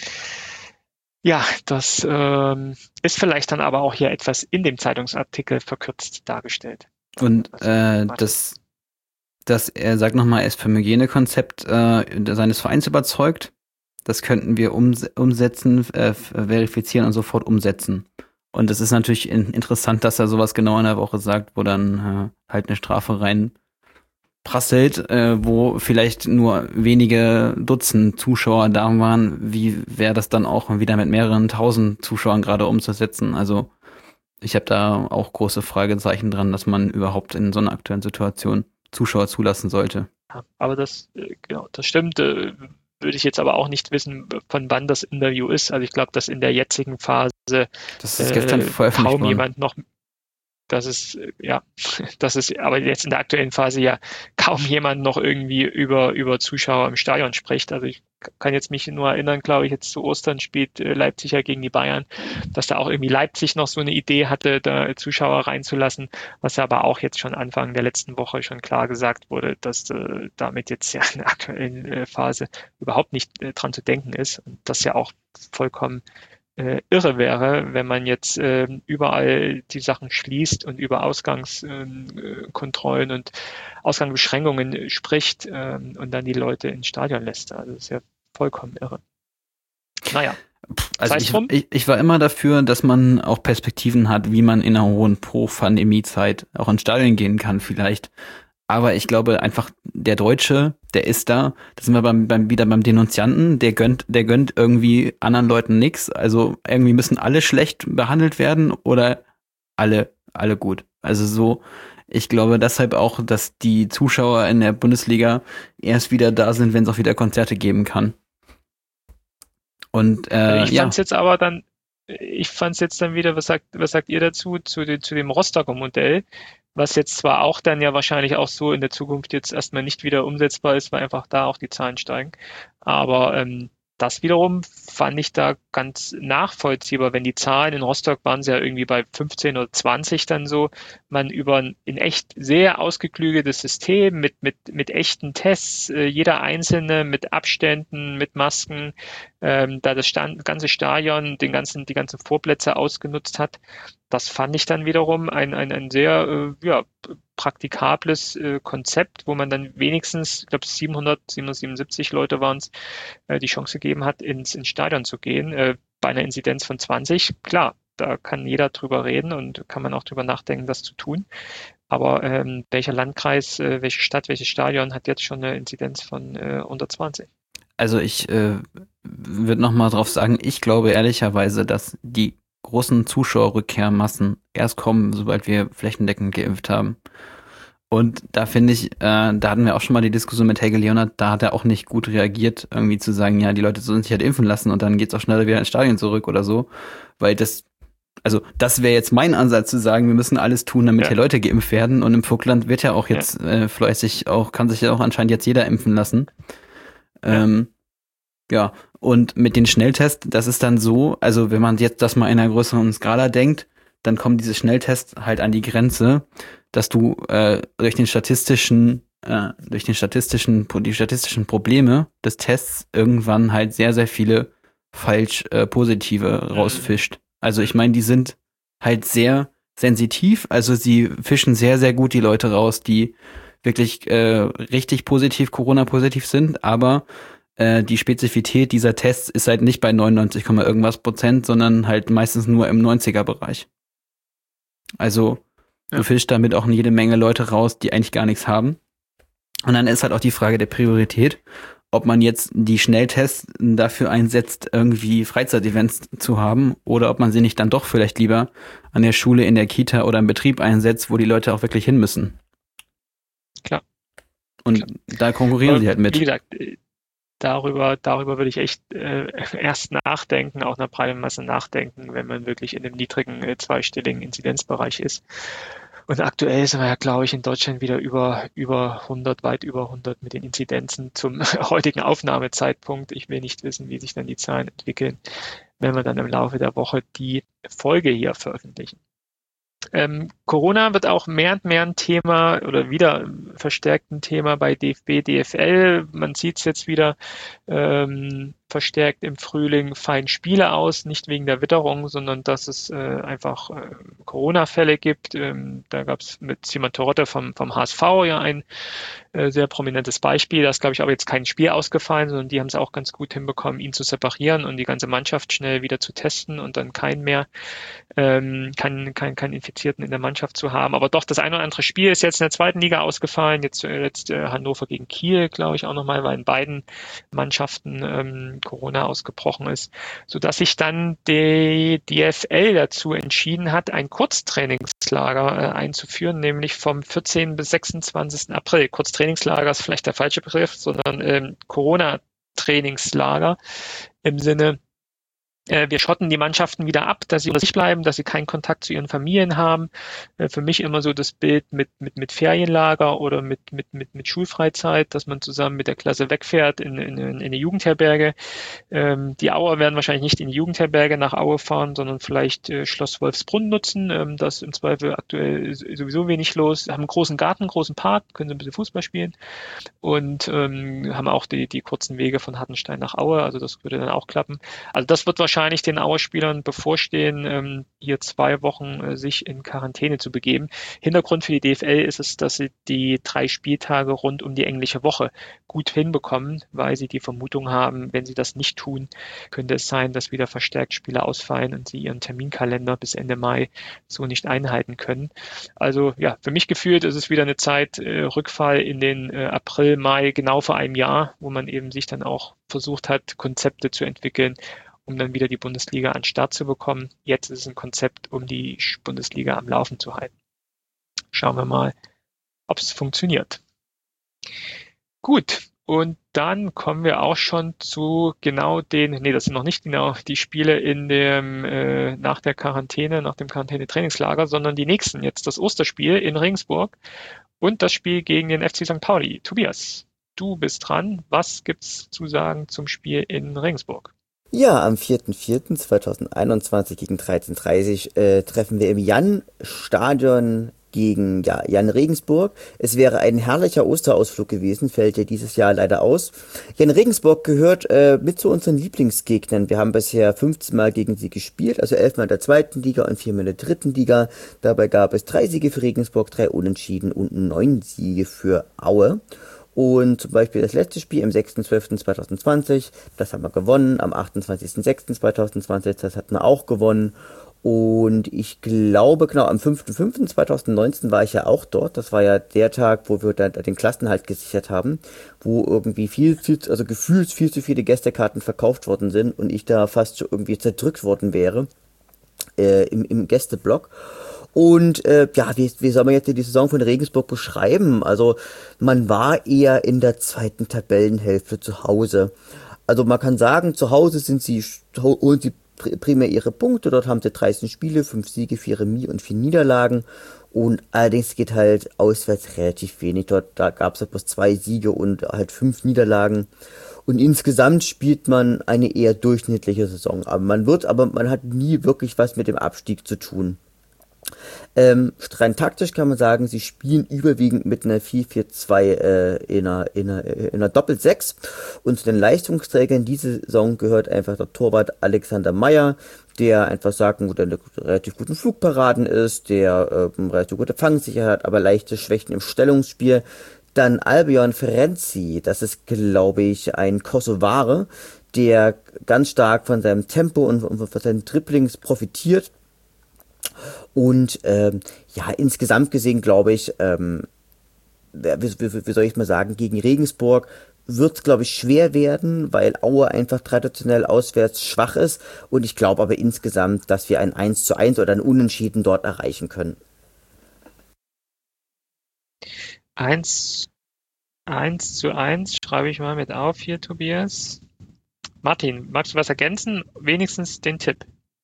ja, das ähm, ist vielleicht dann aber auch hier etwas in dem Zeitungsartikel verkürzt dargestellt. Und äh, das, das, er sagt nochmal, er ist vom Hygienekonzept äh, seines Vereins überzeugt. Das könnten wir ums- umsetzen, äh, verifizieren und sofort umsetzen. Und es ist natürlich in- interessant, dass er sowas genau in der Woche sagt, wo dann äh, halt eine Strafe rein prasselt, äh, wo vielleicht nur wenige Dutzend Zuschauer da waren. Wie wäre das dann auch wieder mit mehreren tausend Zuschauern gerade umzusetzen? Also ich habe da auch große Fragezeichen dran, dass man überhaupt in so einer aktuellen Situation Zuschauer zulassen sollte. Ja, aber das, äh, genau, das stimmt. Äh, würde ich jetzt aber auch nicht wissen, von wann das Interview ist. Also ich glaube, dass in der jetzigen Phase Das ist gestern äh, veröffentlicht kaum worden. jemand noch, das ist, äh, ja, das ist aber jetzt in der aktuellen Phase ja kaum jemand noch irgendwie über, über Zuschauer im Stadion spricht. Also ich kann jetzt mich nur erinnern, glaube ich, jetzt zu Ostern spielt äh, Leipzig ja gegen die Bayern, dass da auch irgendwie Leipzig noch so eine Idee hatte, da Zuschauer reinzulassen, was aber auch jetzt schon Anfang der letzten Woche schon klar gesagt wurde, dass äh, damit jetzt ja in der aktuellen äh, Phase überhaupt nicht äh, dran zu denken ist und das ja auch vollkommen äh, irre wäre, wenn man jetzt äh, überall die Sachen schließt und über Ausgangskontrollen äh, und Ausgangsbeschränkungen spricht äh, und dann die Leute ins Stadion lässt. Also das ist ja vollkommen irre. Naja. Also ich, ich, ich war immer dafür, dass man auch Perspektiven hat, wie man in einer hohen Pro-Pandemie-Zeit auch ins Stadion gehen kann vielleicht. Aber ich glaube einfach, der Deutsche, der ist da, da sind wir beim, beim, wieder beim Denunzianten, der gönnt, der gönnt irgendwie anderen Leuten nichts. Also irgendwie müssen alle schlecht behandelt werden oder alle, alle gut. Also so, ich glaube deshalb auch, dass die Zuschauer in der Bundesliga erst wieder da sind, wenn es auch wieder Konzerte geben kann. Und äh, ich ja. fand's jetzt aber dann, ich fand's jetzt dann wieder, was sagt, was sagt ihr dazu, zu, den, zu dem Rostocker Modell? Was jetzt zwar auch dann ja wahrscheinlich auch so in der Zukunft jetzt erstmal nicht wieder umsetzbar ist, weil einfach da auch die Zahlen steigen. Aber ähm, das wiederum fand ich da ganz nachvollziehbar, wenn die Zahlen in Rostock waren sie ja irgendwie bei fünfzehn oder zwanzig dann so, man über ein in echt sehr ausgeklügeltes System mit, mit, mit echten Tests, äh, jeder Einzelne mit Abständen, mit Masken, ähm, da das Stand, ganze Stadion, den ganzen, die ganzen Vorplätze ausgenutzt hat. Das fand ich dann wiederum ein, ein, ein sehr äh, ja, praktikables äh, Konzept, wo man dann wenigstens, ich glaube siebenhundert, siebenhundertsiebenundsiebzig Leute waren es, äh, die Chance gegeben hat, ins, ins Stadion zu gehen. Äh, bei einer Inzidenz von zwanzig, klar, da kann jeder drüber reden und kann man auch drüber nachdenken, das zu tun. Aber ähm, welcher Landkreis, äh, welche Stadt, welches Stadion hat jetzt schon eine Inzidenz von äh, unter zwanzig? Also ich äh, würde nochmal drauf sagen, ich glaube ehrlicherweise, dass die großen Zuschauerrückkehrmassen erst kommen, sobald wir flächendeckend geimpft haben. Und da finde ich, äh, da hatten wir auch schon mal die Diskussion mit Helge Leonard, da hat er auch nicht gut reagiert, irgendwie zu sagen, ja, die Leute sollen sich halt impfen lassen und dann geht's auch schneller wieder ins Stadion zurück oder so. Weil das, also das wäre jetzt mein Ansatz zu sagen, wir müssen alles tun, damit ja. hier Leute geimpft werden. Und im Vogtland wird ja auch jetzt ja. äh, fleißig auch, kann sich ja auch anscheinend jetzt jeder impfen lassen. Ja. Ähm, ja, und mit den Schnelltests, das ist dann so, also wenn man jetzt das mal in einer größeren Skala denkt, dann kommen diese Schnelltests halt an die Grenze, dass du äh, durch den statistischen äh, durch den statistischen, die statistischen Probleme des Tests irgendwann halt sehr, sehr viele falsch äh, positive rausfischt. Also ich meine, die sind halt sehr sensitiv, also sie fischen sehr, sehr gut die Leute raus, die wirklich äh, richtig positiv, Corona-positiv sind, aber äh, die Spezifität dieser Tests ist halt nicht bei neunundneunzig, irgendwas Prozent, sondern halt meistens nur im neunziger-Bereich. Also ja. Du fischst damit auch jede Menge Leute raus, die eigentlich gar nichts haben. Und dann ist halt auch die Frage der Priorität, ob man jetzt die Schnelltests dafür einsetzt, irgendwie Freizeitevents zu haben, oder ob man sie nicht dann doch vielleicht lieber an der Schule, in der Kita oder im Betrieb einsetzt, wo die Leute auch wirklich hin müssen. Klar. Und Klar. Da konkurrieren Aber sie halt mit. Wie gesagt, darüber, darüber würde ich echt äh, erst nachdenken, auch nach breiter Masse nachdenken, wenn man wirklich in einem niedrigen, äh, zweistelligen Inzidenzbereich ist. Und aktuell sind wir ja, glaube ich, in Deutschland wieder über, über hundert, weit über hundert mit den Inzidenzen zum heutigen Aufnahmezeitpunkt. Ich will nicht wissen, wie sich dann die Zahlen entwickeln, wenn wir dann im Laufe der Woche die Folge hier veröffentlichen. Ähm, Corona wird auch mehr und mehr ein Thema oder wieder verstärkt ein Thema bei D F B, D F L. Man sieht es jetzt wieder ähm, verstärkt im Frühling, fallen Spiele aus, nicht wegen der Witterung, sondern dass es äh, einfach äh, Corona-Fälle gibt. Ähm, da gab es mit Simon Terodde vom, vom H S V ja ein äh, sehr prominentes Beispiel. Da ist, glaube ich, aber jetzt kein Spiel ausgefallen, sondern die haben es auch ganz gut hinbekommen, ihn zu separieren und die ganze Mannschaft schnell wieder zu testen und dann kein mehr, ähm, keinen kein, kein Infizierten in der Mannschaft zu haben. Aber doch, das ein oder andere Spiel ist jetzt in der zweiten Liga ausgefallen. Jetzt, äh, jetzt äh, Hannover gegen Kiel, glaube ich, auch nochmal, weil in beiden Mannschaften ähm, Corona ausgebrochen ist, sodass sich dann die D F L dazu entschieden hat, ein Kurztrainingslager äh, einzuführen, nämlich vom vierzehnten bis sechsundzwanzigsten April. Kurztrainingslager ist vielleicht der falsche Begriff, sondern ähm, Corona-Trainingslager im Sinne, wir schotten die Mannschaften wieder ab, dass sie unter sich bleiben, dass sie keinen Kontakt zu ihren Familien haben. Für mich immer so das Bild mit, mit, mit Ferienlager oder mit, mit, mit, mit Schulfreizeit, dass man zusammen mit der Klasse wegfährt in, in, in eine Jugendherberge. Die Auer werden wahrscheinlich nicht in die Jugendherberge nach Aue fahren, sondern vielleicht Schloss Wolfsbrunn nutzen. Das ist im Zweifel aktuell sowieso wenig los. Haben einen großen Garten, einen großen Park, können sie ein bisschen Fußball spielen und ähm, haben auch die, die kurzen Wege von Hartenstein nach Aue. Also das würde dann auch klappen. Also das wird wahrscheinlich wahrscheinlich den Aue-Spielern bevorstehen, ähm, hier zwei Wochen äh, sich in Quarantäne zu begeben. Hintergrund für die D F L ist es, dass sie die drei Spieltage rund um die englische Woche gut hinbekommen, weil sie die Vermutung haben, wenn sie das nicht tun, könnte es sein, dass wieder verstärkt Spiele ausfallen und sie ihren Terminkalender bis Ende Mai so nicht einhalten können. Also ja, für mich gefühlt ist es wieder eine Zeit, äh, Rückfall in den äh, April, Mai, genau vor einem Jahr, wo man eben sich dann auch versucht hat, Konzepte zu entwickeln, um dann wieder die Bundesliga an den Start zu bekommen. Jetzt ist es ein Konzept, um die Bundesliga am Laufen zu halten. Schauen wir mal, ob es funktioniert. Gut, und dann kommen wir auch schon zu genau den, nee, das sind noch nicht genau die Spiele in dem, äh, nach der Quarantäne, nach dem Quarantäne-Trainingslager, sondern die nächsten. Jetzt das Osterspiel in Regensburg und das Spiel gegen den F C Sankt Pauli. Tobias, du bist dran. Was gibt's zu sagen zum Spiel in Regensburg? Ja, am vierten vierten zweitausendeinundzwanzig gegen dreizehn Uhr dreißig äh, treffen wir im Jan-Stadion gegen ja, Jan Regensburg. Es wäre ein herrlicher Osterausflug gewesen, fällt ja dieses Jahr leider aus. Jan Regensburg gehört äh, mit zu unseren Lieblingsgegnern. Wir haben bisher fünfzehn Mal gegen sie gespielt, also elf Mal in der zweiten Liga und vier Mal in der dritten Liga. Dabei gab es drei Siege für Regensburg, drei Unentschieden und neun Siege für Aue. Und zum Beispiel das letzte Spiel am sechsten zwölften zweitausendzwanzig, das haben wir gewonnen. Am achtundzwanzigsten sechsten zweitausendzwanzig, das hatten wir auch gewonnen. Und ich glaube, genau, am fünften fünften zweitausendneunzehn war ich ja auch dort. Das war ja der Tag, wo wir dann den Klassenhalt gesichert haben, wo irgendwie viel, viel, also gefühlt viel zu viele Gästekarten verkauft worden sind und ich da fast so irgendwie zerdrückt worden wäre äh, im, im Gästeblock. Und äh, ja, wie, wie soll man jetzt die Saison von Regensburg beschreiben? Also man war eher in der zweiten Tabellenhälfte zu Hause. Also man kann sagen, zu Hause sind sie, holen sie primär ihre Punkte. Dort haben sie dreizehn Spiele, fünf Siege, vier Remis und vier Niederlagen. Und allerdings geht halt auswärts relativ wenig. Dort da gab es halt bloß zwei Siege und halt fünf Niederlagen. Und insgesamt spielt man eine eher durchschnittliche Saison. Aber man wird, aber man hat nie wirklich was mit dem Abstieg zu tun. Ähm, rein taktisch kann man sagen, sie spielen überwiegend mit einer vier vier zwei äh, in einer, in einer, in einer Doppel-Sechs. Und zu den Leistungsträgern diese Saison gehört einfach der Torwart Alexander Meyer, der einfach sagt, gut, der relativ guten Flugparaden ist, der äh, relativ gute Fangsicherheit hat, aber leichte Schwächen im Stellungsspiel. Dann Albion Ferenczi, das ist, glaube ich, ein Kosovare, der ganz stark von seinem Tempo und, und von seinen Dribblings profitiert. Und ähm, ja, insgesamt gesehen glaube ich, ähm, wie, wie, wie soll ich mal sagen, gegen Regensburg wird es, glaube ich, schwer werden, weil Aue einfach traditionell auswärts schwach ist. Und ich glaube aber insgesamt, dass wir ein eins zu eins oder ein Unentschieden dort erreichen können. Eins, eins zu eins schreibe ich mal mit auf hier, Tobias. Martin, magst du was ergänzen? Wenigstens den Tipp.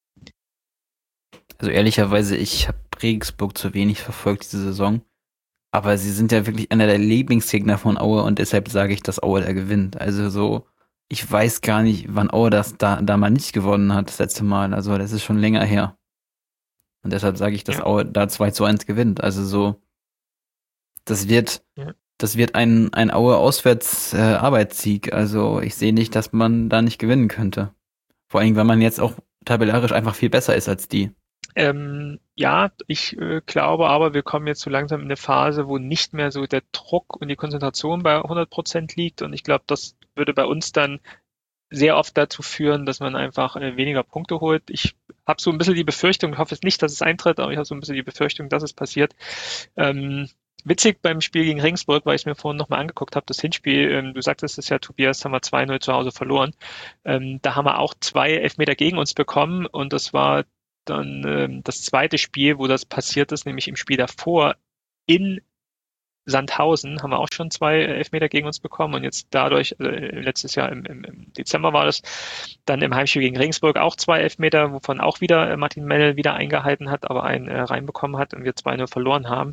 Also ehrlicherweise, ich habe Regensburg zu wenig verfolgt diese Saison. Aber sie sind ja wirklich einer der Lieblingsgegner von Aue und deshalb sage ich, dass Aue da gewinnt. Also so, ich weiß gar nicht, wann Aue das da, da mal nicht gewonnen hat, das letzte Mal. Also das ist schon länger her. Und deshalb sage ich, dass Ja. Aue da zwei zu eins gewinnt. Also so, das wird, Ja. das wird ein, ein Aue Auswärts äh, Arbeitssieg. Also ich sehe nicht, dass man da nicht gewinnen könnte. Vor allem, weil man jetzt auch tabellarisch einfach viel besser ist als die. Ähm, ja, ich äh, glaube aber, wir kommen jetzt so langsam in eine Phase, wo nicht mehr so der Druck und die Konzentration bei hundert Prozent liegt. Und ich glaube, das würde bei uns dann sehr oft dazu führen, dass man einfach äh, weniger Punkte holt. Ich habe so ein bisschen die Befürchtung, ich hoffe es nicht, dass es eintritt, aber ich habe so ein bisschen die Befürchtung, dass es passiert. Ähm, witzig beim Spiel gegen Regensburg, weil ich es mir vorhin nochmal angeguckt habe, das Hinspiel, ähm, du sagtest es ja, Tobias, haben wir zwei null zu Hause verloren. Ähm, da haben wir auch zwei Elfmeter gegen uns bekommen und das war dann ähm, das zweite Spiel, wo das passiert ist, nämlich im Spiel davor in Sandhausen haben wir auch schon zwei Elfmeter gegen uns bekommen und jetzt dadurch, äh, letztes Jahr im, im, im Dezember war das, dann im Heimspiel gegen Regensburg auch zwei Elfmeter, wovon auch wieder äh, Martin Mennel wieder eingehalten hat, aber einen äh, reinbekommen hat und wir zwei null verloren haben.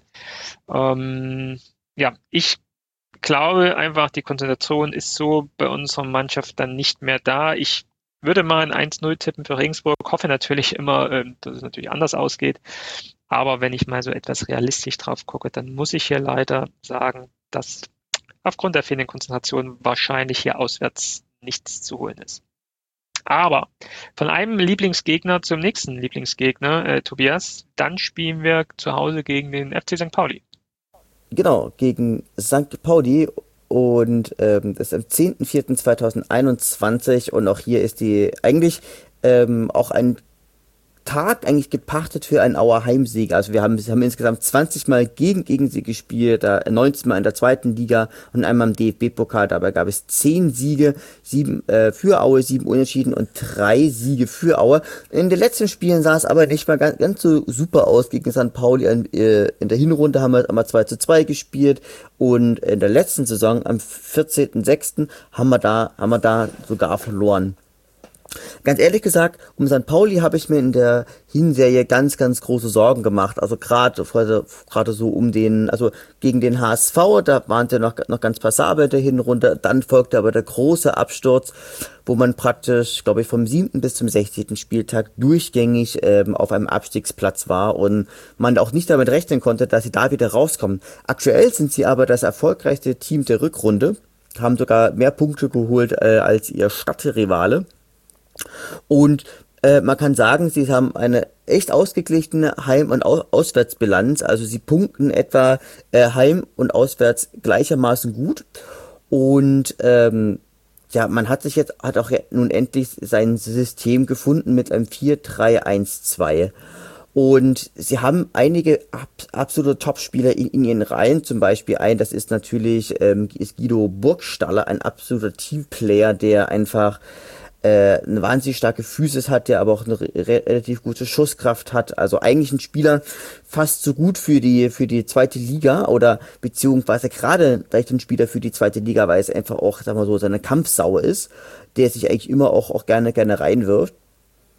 Ähm, ja, ich glaube einfach, die Konzentration ist so bei unserer Mannschaft dann nicht mehr da. Ich würde mal ein eins null tippen für Regensburg, hoffe natürlich immer, ähm, dass es natürlich anders ausgeht. Aber wenn ich mal so etwas realistisch drauf gucke, dann muss ich hier leider sagen, dass aufgrund der fehlenden Konzentration wahrscheinlich hier auswärts nichts zu holen ist. Aber von einem Lieblingsgegner zum nächsten Lieblingsgegner, äh, Tobias, dann spielen wir zu Hause gegen den F C Sankt Pauli. Genau, gegen Sankt Pauli und ähm, das ist am zehnten vierten zweitausendeinundzwanzig und auch hier ist die eigentlich ähm, auch ein Tag eigentlich gepachtet für einen Auer Heimsieg. Also wir haben, wir haben insgesamt zwanzig Mal gegen, gegen sie gespielt, da neunzehn Mal in der zweiten Liga und einmal im D F B-Pokal. Dabei gab es zehn Siege, sieben äh, für Aue, sieben Unentschieden und drei Siege für Aue. In den letzten Spielen sah es aber nicht mal ganz, ganz so super aus gegen Sankt Pauli. In, äh, in der Hinrunde haben wir einmal zwei zu zwei gespielt und in der letzten Saison am vierzehnten sechsten haben wir da, haben wir da sogar verloren. Ganz ehrlich gesagt, um Sankt Pauli habe ich mir in der Hinserie ganz, ganz große Sorgen gemacht. Also gerade gerade so um den, also gegen den H S V, da waren sie noch, noch ganz passabel der Hinrunde. Dann folgte aber der große Absturz, wo man praktisch, glaube ich, vom siebten bis zum sechzehnten Spieltag durchgängig ähm, auf einem Abstiegsplatz war und man auch nicht damit rechnen konnte, dass sie da wieder rauskommen. Aktuell sind sie aber das erfolgreichste Team der Rückrunde, haben sogar mehr Punkte geholt äh, als ihr Stadtrivale. Und äh, man kann sagen, sie haben eine echt ausgeglichene Heim- und Au- Auswärtsbilanz. Also sie punkten etwa äh, Heim- und Auswärts gleichermaßen gut. Und ähm, ja, man hat sich jetzt, hat auch nun endlich sein System gefunden mit einem vier drei eins zwei. Und sie haben einige ab, absolute Topspieler in, in ihren Reihen, zum Beispiel ein, das ist natürlich ähm, ist Guido Burgstaller, ein absoluter Teamplayer, der einfach äh, eine wahnsinnig starke Physis hat, der aber auch eine re relativ gute Schusskraft hat. Also eigentlich ein Spieler fast so gut für die für die zweite Liga oder beziehungsweise gerade vielleicht ein Spieler für die zweite Liga, weil es einfach auch, sagen wir so, seine Kampfsau ist, der sich eigentlich immer auch auch gerne gerne reinwirft.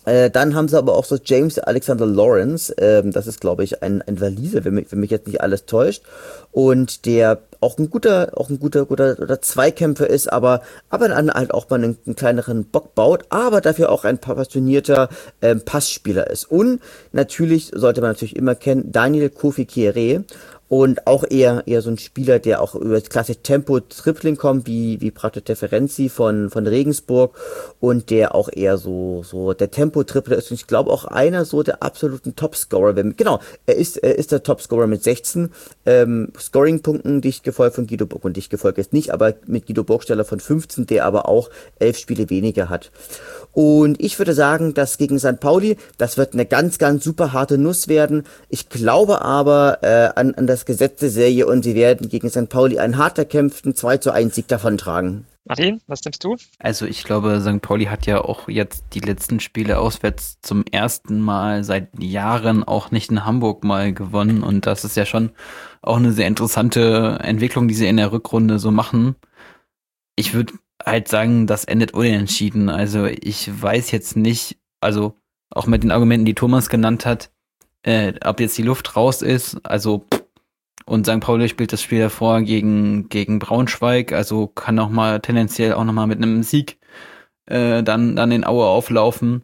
Äh, dann haben sie aber auch so James Alexander Lawrence, ähm, das ist, glaube ich, ein, ein Waliser, wenn mich, wenn mich jetzt nicht alles täuscht. Und der auch ein guter, auch ein guter, guter oder Zweikämpfer ist, aber, aber dann halt auch mal einen, einen kleineren Bock baut, aber dafür auch ein passionierter ähm, Passspieler ist. Und natürlich sollte man natürlich immer kennen, Daniel Kofi Kieré. Und auch eher, eher so ein Spieler, der auch über das klassische Tempo-Tripling kommt, wie, wie Prato Teferenzi von, von Regensburg. Und der auch eher so, so der Tempo-Tripler ist. Und ich glaube auch einer so der absoluten Topscorer. Wenn, genau, er ist, er ist der Topscorer mit sechzehn ähm, Scoring-Punkten, dicht gefolgt von Guido Burg. Und dicht gefolgt ist nicht, aber mit Guido Burgstaller von fünfzehn, der aber auch elf Spiele weniger hat. Und ich würde sagen, dass gegen Sankt Pauli, das wird eine ganz, ganz super harte Nuss werden. Ich glaube aber äh, an, an das Gesetz der Serie und sie werden gegen Sankt Pauli einen hart erkämpften zwei zu eins Sieg davontragen. Martin, was nimmst du? Also ich glaube, Sankt Pauli hat ja auch jetzt die letzten Spiele auswärts zum ersten Mal seit Jahren auch nicht in Hamburg mal gewonnen. Und das ist ja schon auch eine sehr interessante Entwicklung, die sie in der Rückrunde so machen. Ich würde halt sagen, das endet unentschieden. Also ich weiß jetzt nicht, also auch mit den Argumenten, die Thomas genannt hat, äh, ob jetzt die Luft raus ist, also und Sankt Pauli spielt das Spiel davor gegen, gegen Braunschweig, also kann auch mal tendenziell auch nochmal mit einem Sieg äh, dann, dann in Aue auflaufen.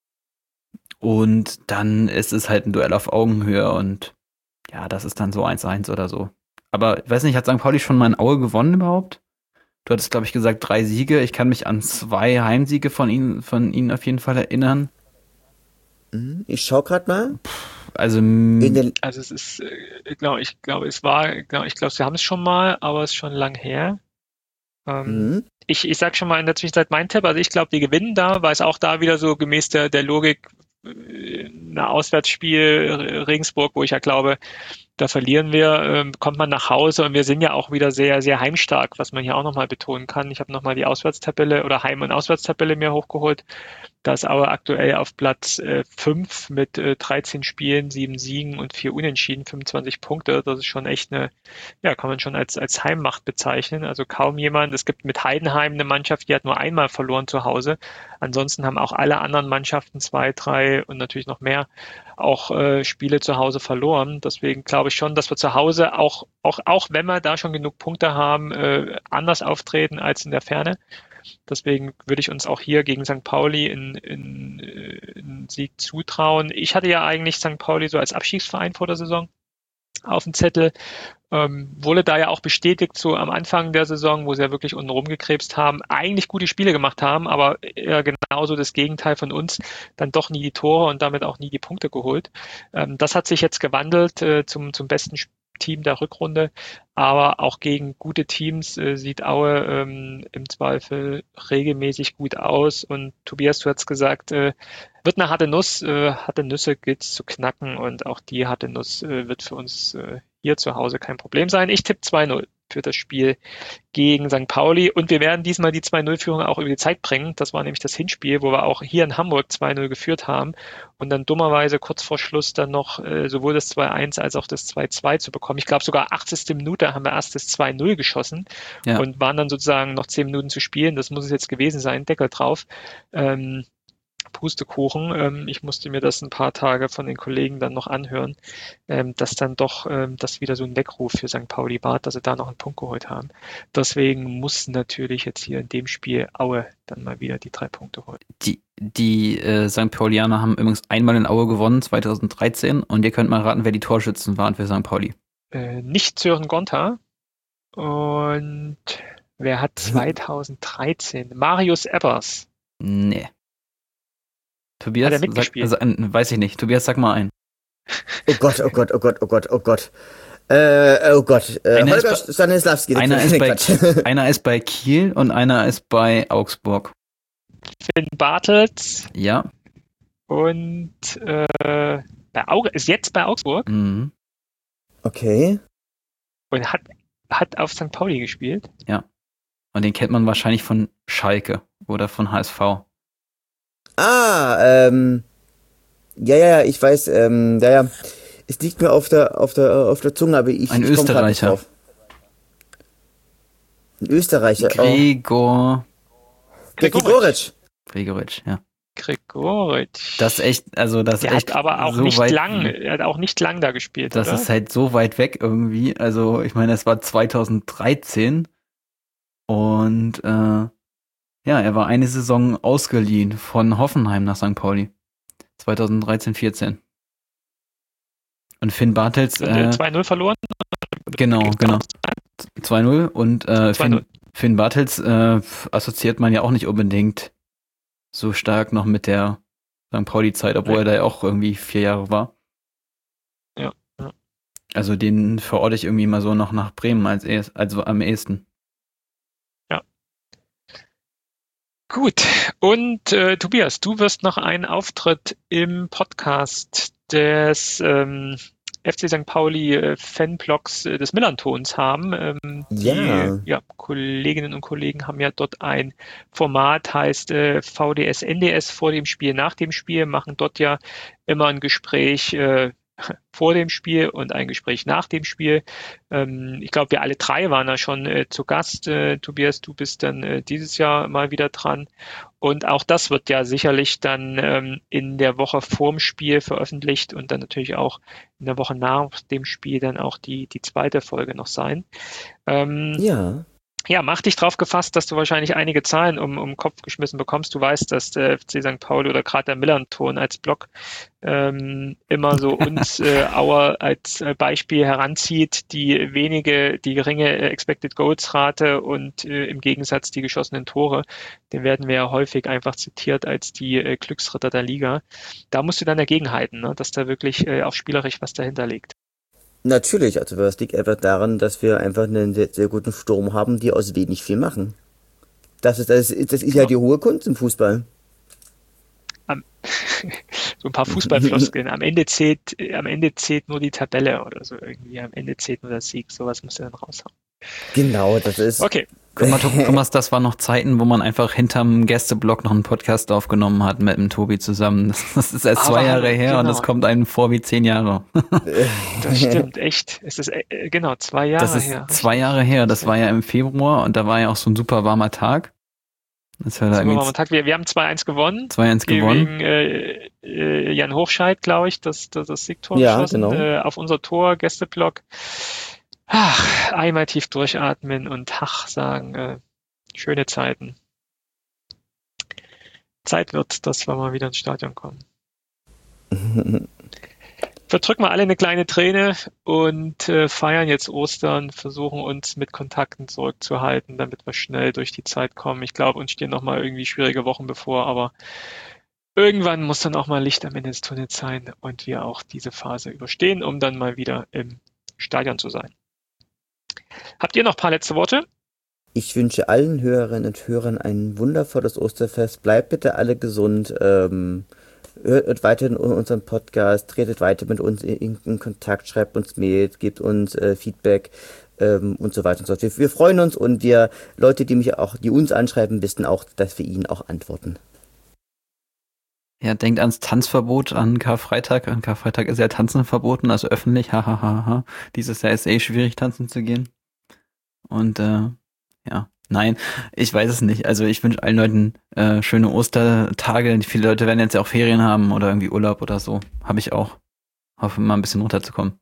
Und dann ist es halt ein Duell auf Augenhöhe und ja, das ist dann so eins eins oder so. Aber ich weiß nicht, hat Sankt Pauli schon mal in Aue gewonnen überhaupt? Du hattest, glaube ich, gesagt, drei Siege. Ich kann mich an zwei Heimsiege von ihnen, von ihnen auf jeden Fall erinnern. Ich schau gerade mal. Also, In den, Also es ist, äh, genau, ich glaube, es war, genau, ich glaube, sie haben es schon mal, aber es ist schon lang her. Ähm, mhm. ich, ich sag schon mal in der Zwischenzeit mein Tipp, also ich glaube, die gewinnen da, weil es auch da wieder so gemäß der, der Logik, äh, ein Auswärtsspiel Regensburg, wo ich ja glaube, da verlieren wir, ähm, kommt man nach Hause und wir sind ja auch wieder sehr, sehr heimstark, was man hier auch nochmal betonen kann. Ich habe nochmal die Auswärtstabelle oder Heim- und Auswärtstabelle mir hochgeholt. Da ist Aue aktuell auf Platz äh, fünf mit äh, dreizehn Spielen, sieben Siegen und vier Unentschieden, fünfundzwanzig Punkte. Das ist schon echt eine, ja, kann man schon als, als Heimmacht bezeichnen. Also kaum jemand. Es gibt mit Heidenheim eine Mannschaft, die hat nur einmal verloren zu Hause. Ansonsten haben auch alle anderen Mannschaften zwei, drei und natürlich noch mehr auch äh, Spiele zu Hause verloren. Deswegen glaube ich schon, dass wir zu Hause auch, auch, auch wenn wir da schon genug Punkte haben, äh, anders auftreten als in der Ferne. Deswegen würde ich uns auch hier gegen Sankt Pauli in, in, in Sieg zutrauen. Ich hatte ja eigentlich Sankt Pauli so als Abstiegsverein vor der Saison auf dem Zettel. Ähm, wurde da ja auch bestätigt, so am Anfang der Saison, wo sie ja wirklich unten rumgekrebst haben, eigentlich gute Spiele gemacht haben, aber eher genauso das Gegenteil von uns, dann doch nie die Tore und damit auch nie die Punkte geholt. Ähm, das hat sich jetzt gewandelt äh, zum, zum besten Team der Rückrunde, aber auch gegen gute Teams äh, sieht Aue ähm, im Zweifel regelmäßig gut aus und Tobias, du hast gesagt, äh, wird eine harte Nuss, äh, harte Nüsse gilt's zu knacken und auch die harte Nuss äh, wird für uns äh, hier zu Hause kein Problem sein. Ich tippe zwei null für das Spiel gegen Sankt Pauli und wir werden diesmal die zwei null Führung auch über die Zeit bringen. Das war nämlich das Hinspiel, wo wir auch hier in Hamburg zwei null geführt haben und dann dummerweise kurz vor Schluss dann noch äh, sowohl das zwei eins als auch das zwei zwei zu bekommen. Ich glaube sogar achtzigste Minute haben wir erst das zwei null geschossen ja. und waren dann sozusagen noch zehn Minuten zu spielen. Das muss es jetzt gewesen sein, Deckel drauf. Ähm, Pustekuchen. Ähm, ich musste mir das ein paar Tage von den Kollegen dann noch anhören, ähm, dass dann doch ähm, das wieder so ein Weckruf für Sankt Pauli war, dass sie da noch einen Punkt geholt haben. Deswegen muss natürlich jetzt hier in dem Spiel Aue dann mal wieder die drei Punkte holen. Die, die äh, Sankt Paulianer haben übrigens einmal in Aue gewonnen, zweitausenddreizehn. Und ihr könnt mal raten, wer die Torschützen waren für Sankt Pauli. Äh, nicht Sören Gonta. Und wer hat zweitausenddreizehn? Marius Ebbers. Nee. Tobias, Hat er mitgespielt? Sag, also, weiß ich nicht. Tobias, sag mal ein. Oh Gott, oh Gott, oh Gott, oh Gott, oh Gott. Äh, oh Gott. Äh, einer Holger ist Stanislawski. Einer ist, bei, einer ist bei Kiel und einer ist bei Augsburg. Finn Bartels. Ja. Und äh, bei Aug ist jetzt bei Augsburg. Mhm. Okay. Und hat, hat auf Sankt Pauli gespielt. Ja. Und den kennt man wahrscheinlich von Schalke oder von H S V. Ah, ähm. Ja, ja, ja, ich weiß, ähm, ja, ja. Es liegt mir auf der, auf der, auf der Zunge, aber ich, Ein ich komm grad nicht Österreicher. drauf. Ein Österreicher. Gregor. Oh. Gregoritsch. Gregoritsch, ja. Gregoritsch. Das ist echt, also das Der ist echt hat aber auch so nicht weit, lang, er hat auch nicht lang da gespielt, das oder? ist halt so weit weg irgendwie. Also ich meine, es war zweitausenddreizehn und äh, ja, er war eine Saison ausgeliehen von Hoffenheim nach Sankt Pauli. zweitausenddreizehn vierzehn. Und Finn Bartels, Und, äh, äh, zwei null verloren? genau, genau. zwei null und äh, zwei null. Finn, Finn Bartels äh, assoziiert man ja auch nicht unbedingt so stark noch mit der Sankt Pauli-Zeit, obwohl Nee. er da ja auch irgendwie vier Jahre war. Ja, ja. Also den verorte ich irgendwie mal so noch nach Bremen als erst, also am ehesten. Gut, und äh, Tobias, du wirst noch einen Auftritt im Podcast des ähm, F C Sankt Pauli äh, Fanblogs äh, des Millern-Tons haben. Ähm, Ja. Die ja, Kolleginnen und Kollegen haben ja dort ein Format, heißt äh, V D S N D S vor dem Spiel, nach dem Spiel, machen dort ja immer ein Gespräch äh, vor dem Spiel und ein Gespräch nach dem Spiel. Ähm, ich glaube, wir alle drei waren da schon äh, zu Gast. Äh, Tobias, du bist dann äh, dieses Jahr mal wieder dran. Und auch das wird ja sicherlich dann ähm, in der Woche vorm Spiel veröffentlicht und dann natürlich auch in der Woche nach dem Spiel dann auch die, die zweite Folge noch sein. Ähm, Ja. Ja, mach dich drauf gefasst, dass du wahrscheinlich einige Zahlen um, um den Kopf geschmissen bekommst. Du weißt, dass der F C Sankt Pauli oder gerade der Millern-Ton als Blog ähm, immer so uns äh, Auer als äh, Beispiel heranzieht, die wenige, die geringe äh, Expected Goals Rate und äh, im Gegensatz die geschossenen Tore. Den werden wir ja häufig einfach zitiert als die äh, Glücksritter der Liga. Da musst du dann dagegenhalten, ne, dass da wirklich äh, auch spielerisch was dahinter liegt. Natürlich, also das liegt einfach daran, dass wir einfach einen sehr, sehr guten Sturm haben, die aus wenig viel machen. Das ist, das ist, das ist ja die hohe Kunst im Fußball. Am, so ein paar Fußballfloskeln. Am Ende zählt, am Ende zählt nur die Tabelle oder so irgendwie. Am Ende zählt nur der Sieg. Sowas musst du dann raushauen. Genau, das ist. Okay. Guck mal, Thomas, das waren noch Zeiten, wo man einfach hinterm Gästeblock noch einen Podcast aufgenommen hat mit dem Tobi zusammen. Das, das ist erst Aber zwei Jahre hallo, her genau. und es kommt einem vor wie zehn Jahre. Das stimmt, echt. Es ist äh, genau zwei Jahre Das ist her. zwei Jahre her. Das war ja im Februar und da war ja auch so ein super warmer Tag. Das war da Super, irgendwie warmer Tag. Wir, wir haben zwei eins gewonnen. zwei eins gewonnen. Gegen äh, äh, Jan Hochscheid, glaube ich, das, das, das Siegtor Ja, geschossen. genau. Äh, auf unser Tor, Gästeblock. Ach, einmal tief durchatmen und Hach sagen. Äh, schöne Zeiten. Zeit wird, dass wir mal wieder ins Stadion kommen. Verdrücken wir alle eine kleine Träne und äh, feiern jetzt Ostern, versuchen uns mit Kontakten zurückzuhalten, damit wir schnell durch die Zeit kommen. Ich glaube, uns stehen noch mal irgendwie schwierige Wochen bevor, aber irgendwann muss dann auch mal Licht am Ende des Tunnels sein und wir auch diese Phase überstehen, um dann mal wieder im Stadion zu sein. Habt ihr noch ein paar letzte Worte? Ich wünsche allen Hörerinnen und Hörern ein wundervolles Osterfest. Bleibt bitte alle gesund. Ähm, hört weiterhin unseren Podcast, tretet weiter mit uns in, in Kontakt, schreibt uns Mails, gebt uns äh, Feedback ähm, und so weiter und so fort. Wir, wir freuen uns und wir Leute, die mich auch, die uns anschreiben, wissen auch, dass wir ihnen auch antworten. Ja, denkt ans Tanzverbot an Karfreitag. An Karfreitag ist ja Tanzen verboten, also öffentlich. Hahaha. Ha, ha, ha. Dieses Jahr ist eh schwierig, tanzen zu gehen. Und äh, ja, nein, ich weiß es nicht. Also ich wünsche allen Leuten äh, schöne Ostertage. Viele Leute werden jetzt ja auch Ferien haben oder irgendwie Urlaub oder so. Habe ich auch. Hoffe mal ein bisschen runterzukommen.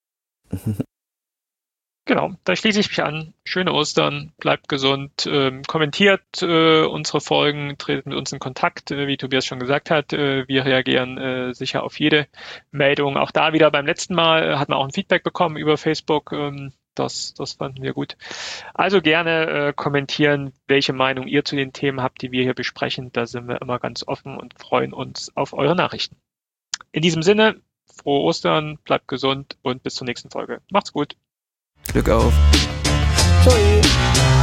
Genau, da schließe ich mich an. Schöne Ostern, bleibt gesund, ähm, kommentiert äh, unsere Folgen, tretet mit uns in Kontakt, äh, wie Tobias schon gesagt hat. Äh, wir reagieren äh, sicher auf jede Meldung. Auch da wieder beim letzten Mal äh, hat man auch ein Feedback bekommen über Facebook. Ähm, das, das fanden wir gut. Also gerne äh, kommentieren, welche Meinung ihr zu den Themen habt, die wir hier besprechen. Da sind wir immer ganz offen und freuen uns auf eure Nachrichten. In diesem Sinne, frohe Ostern, bleibt gesund und bis zur nächsten Folge. Macht's gut. Glück auf. Ciao.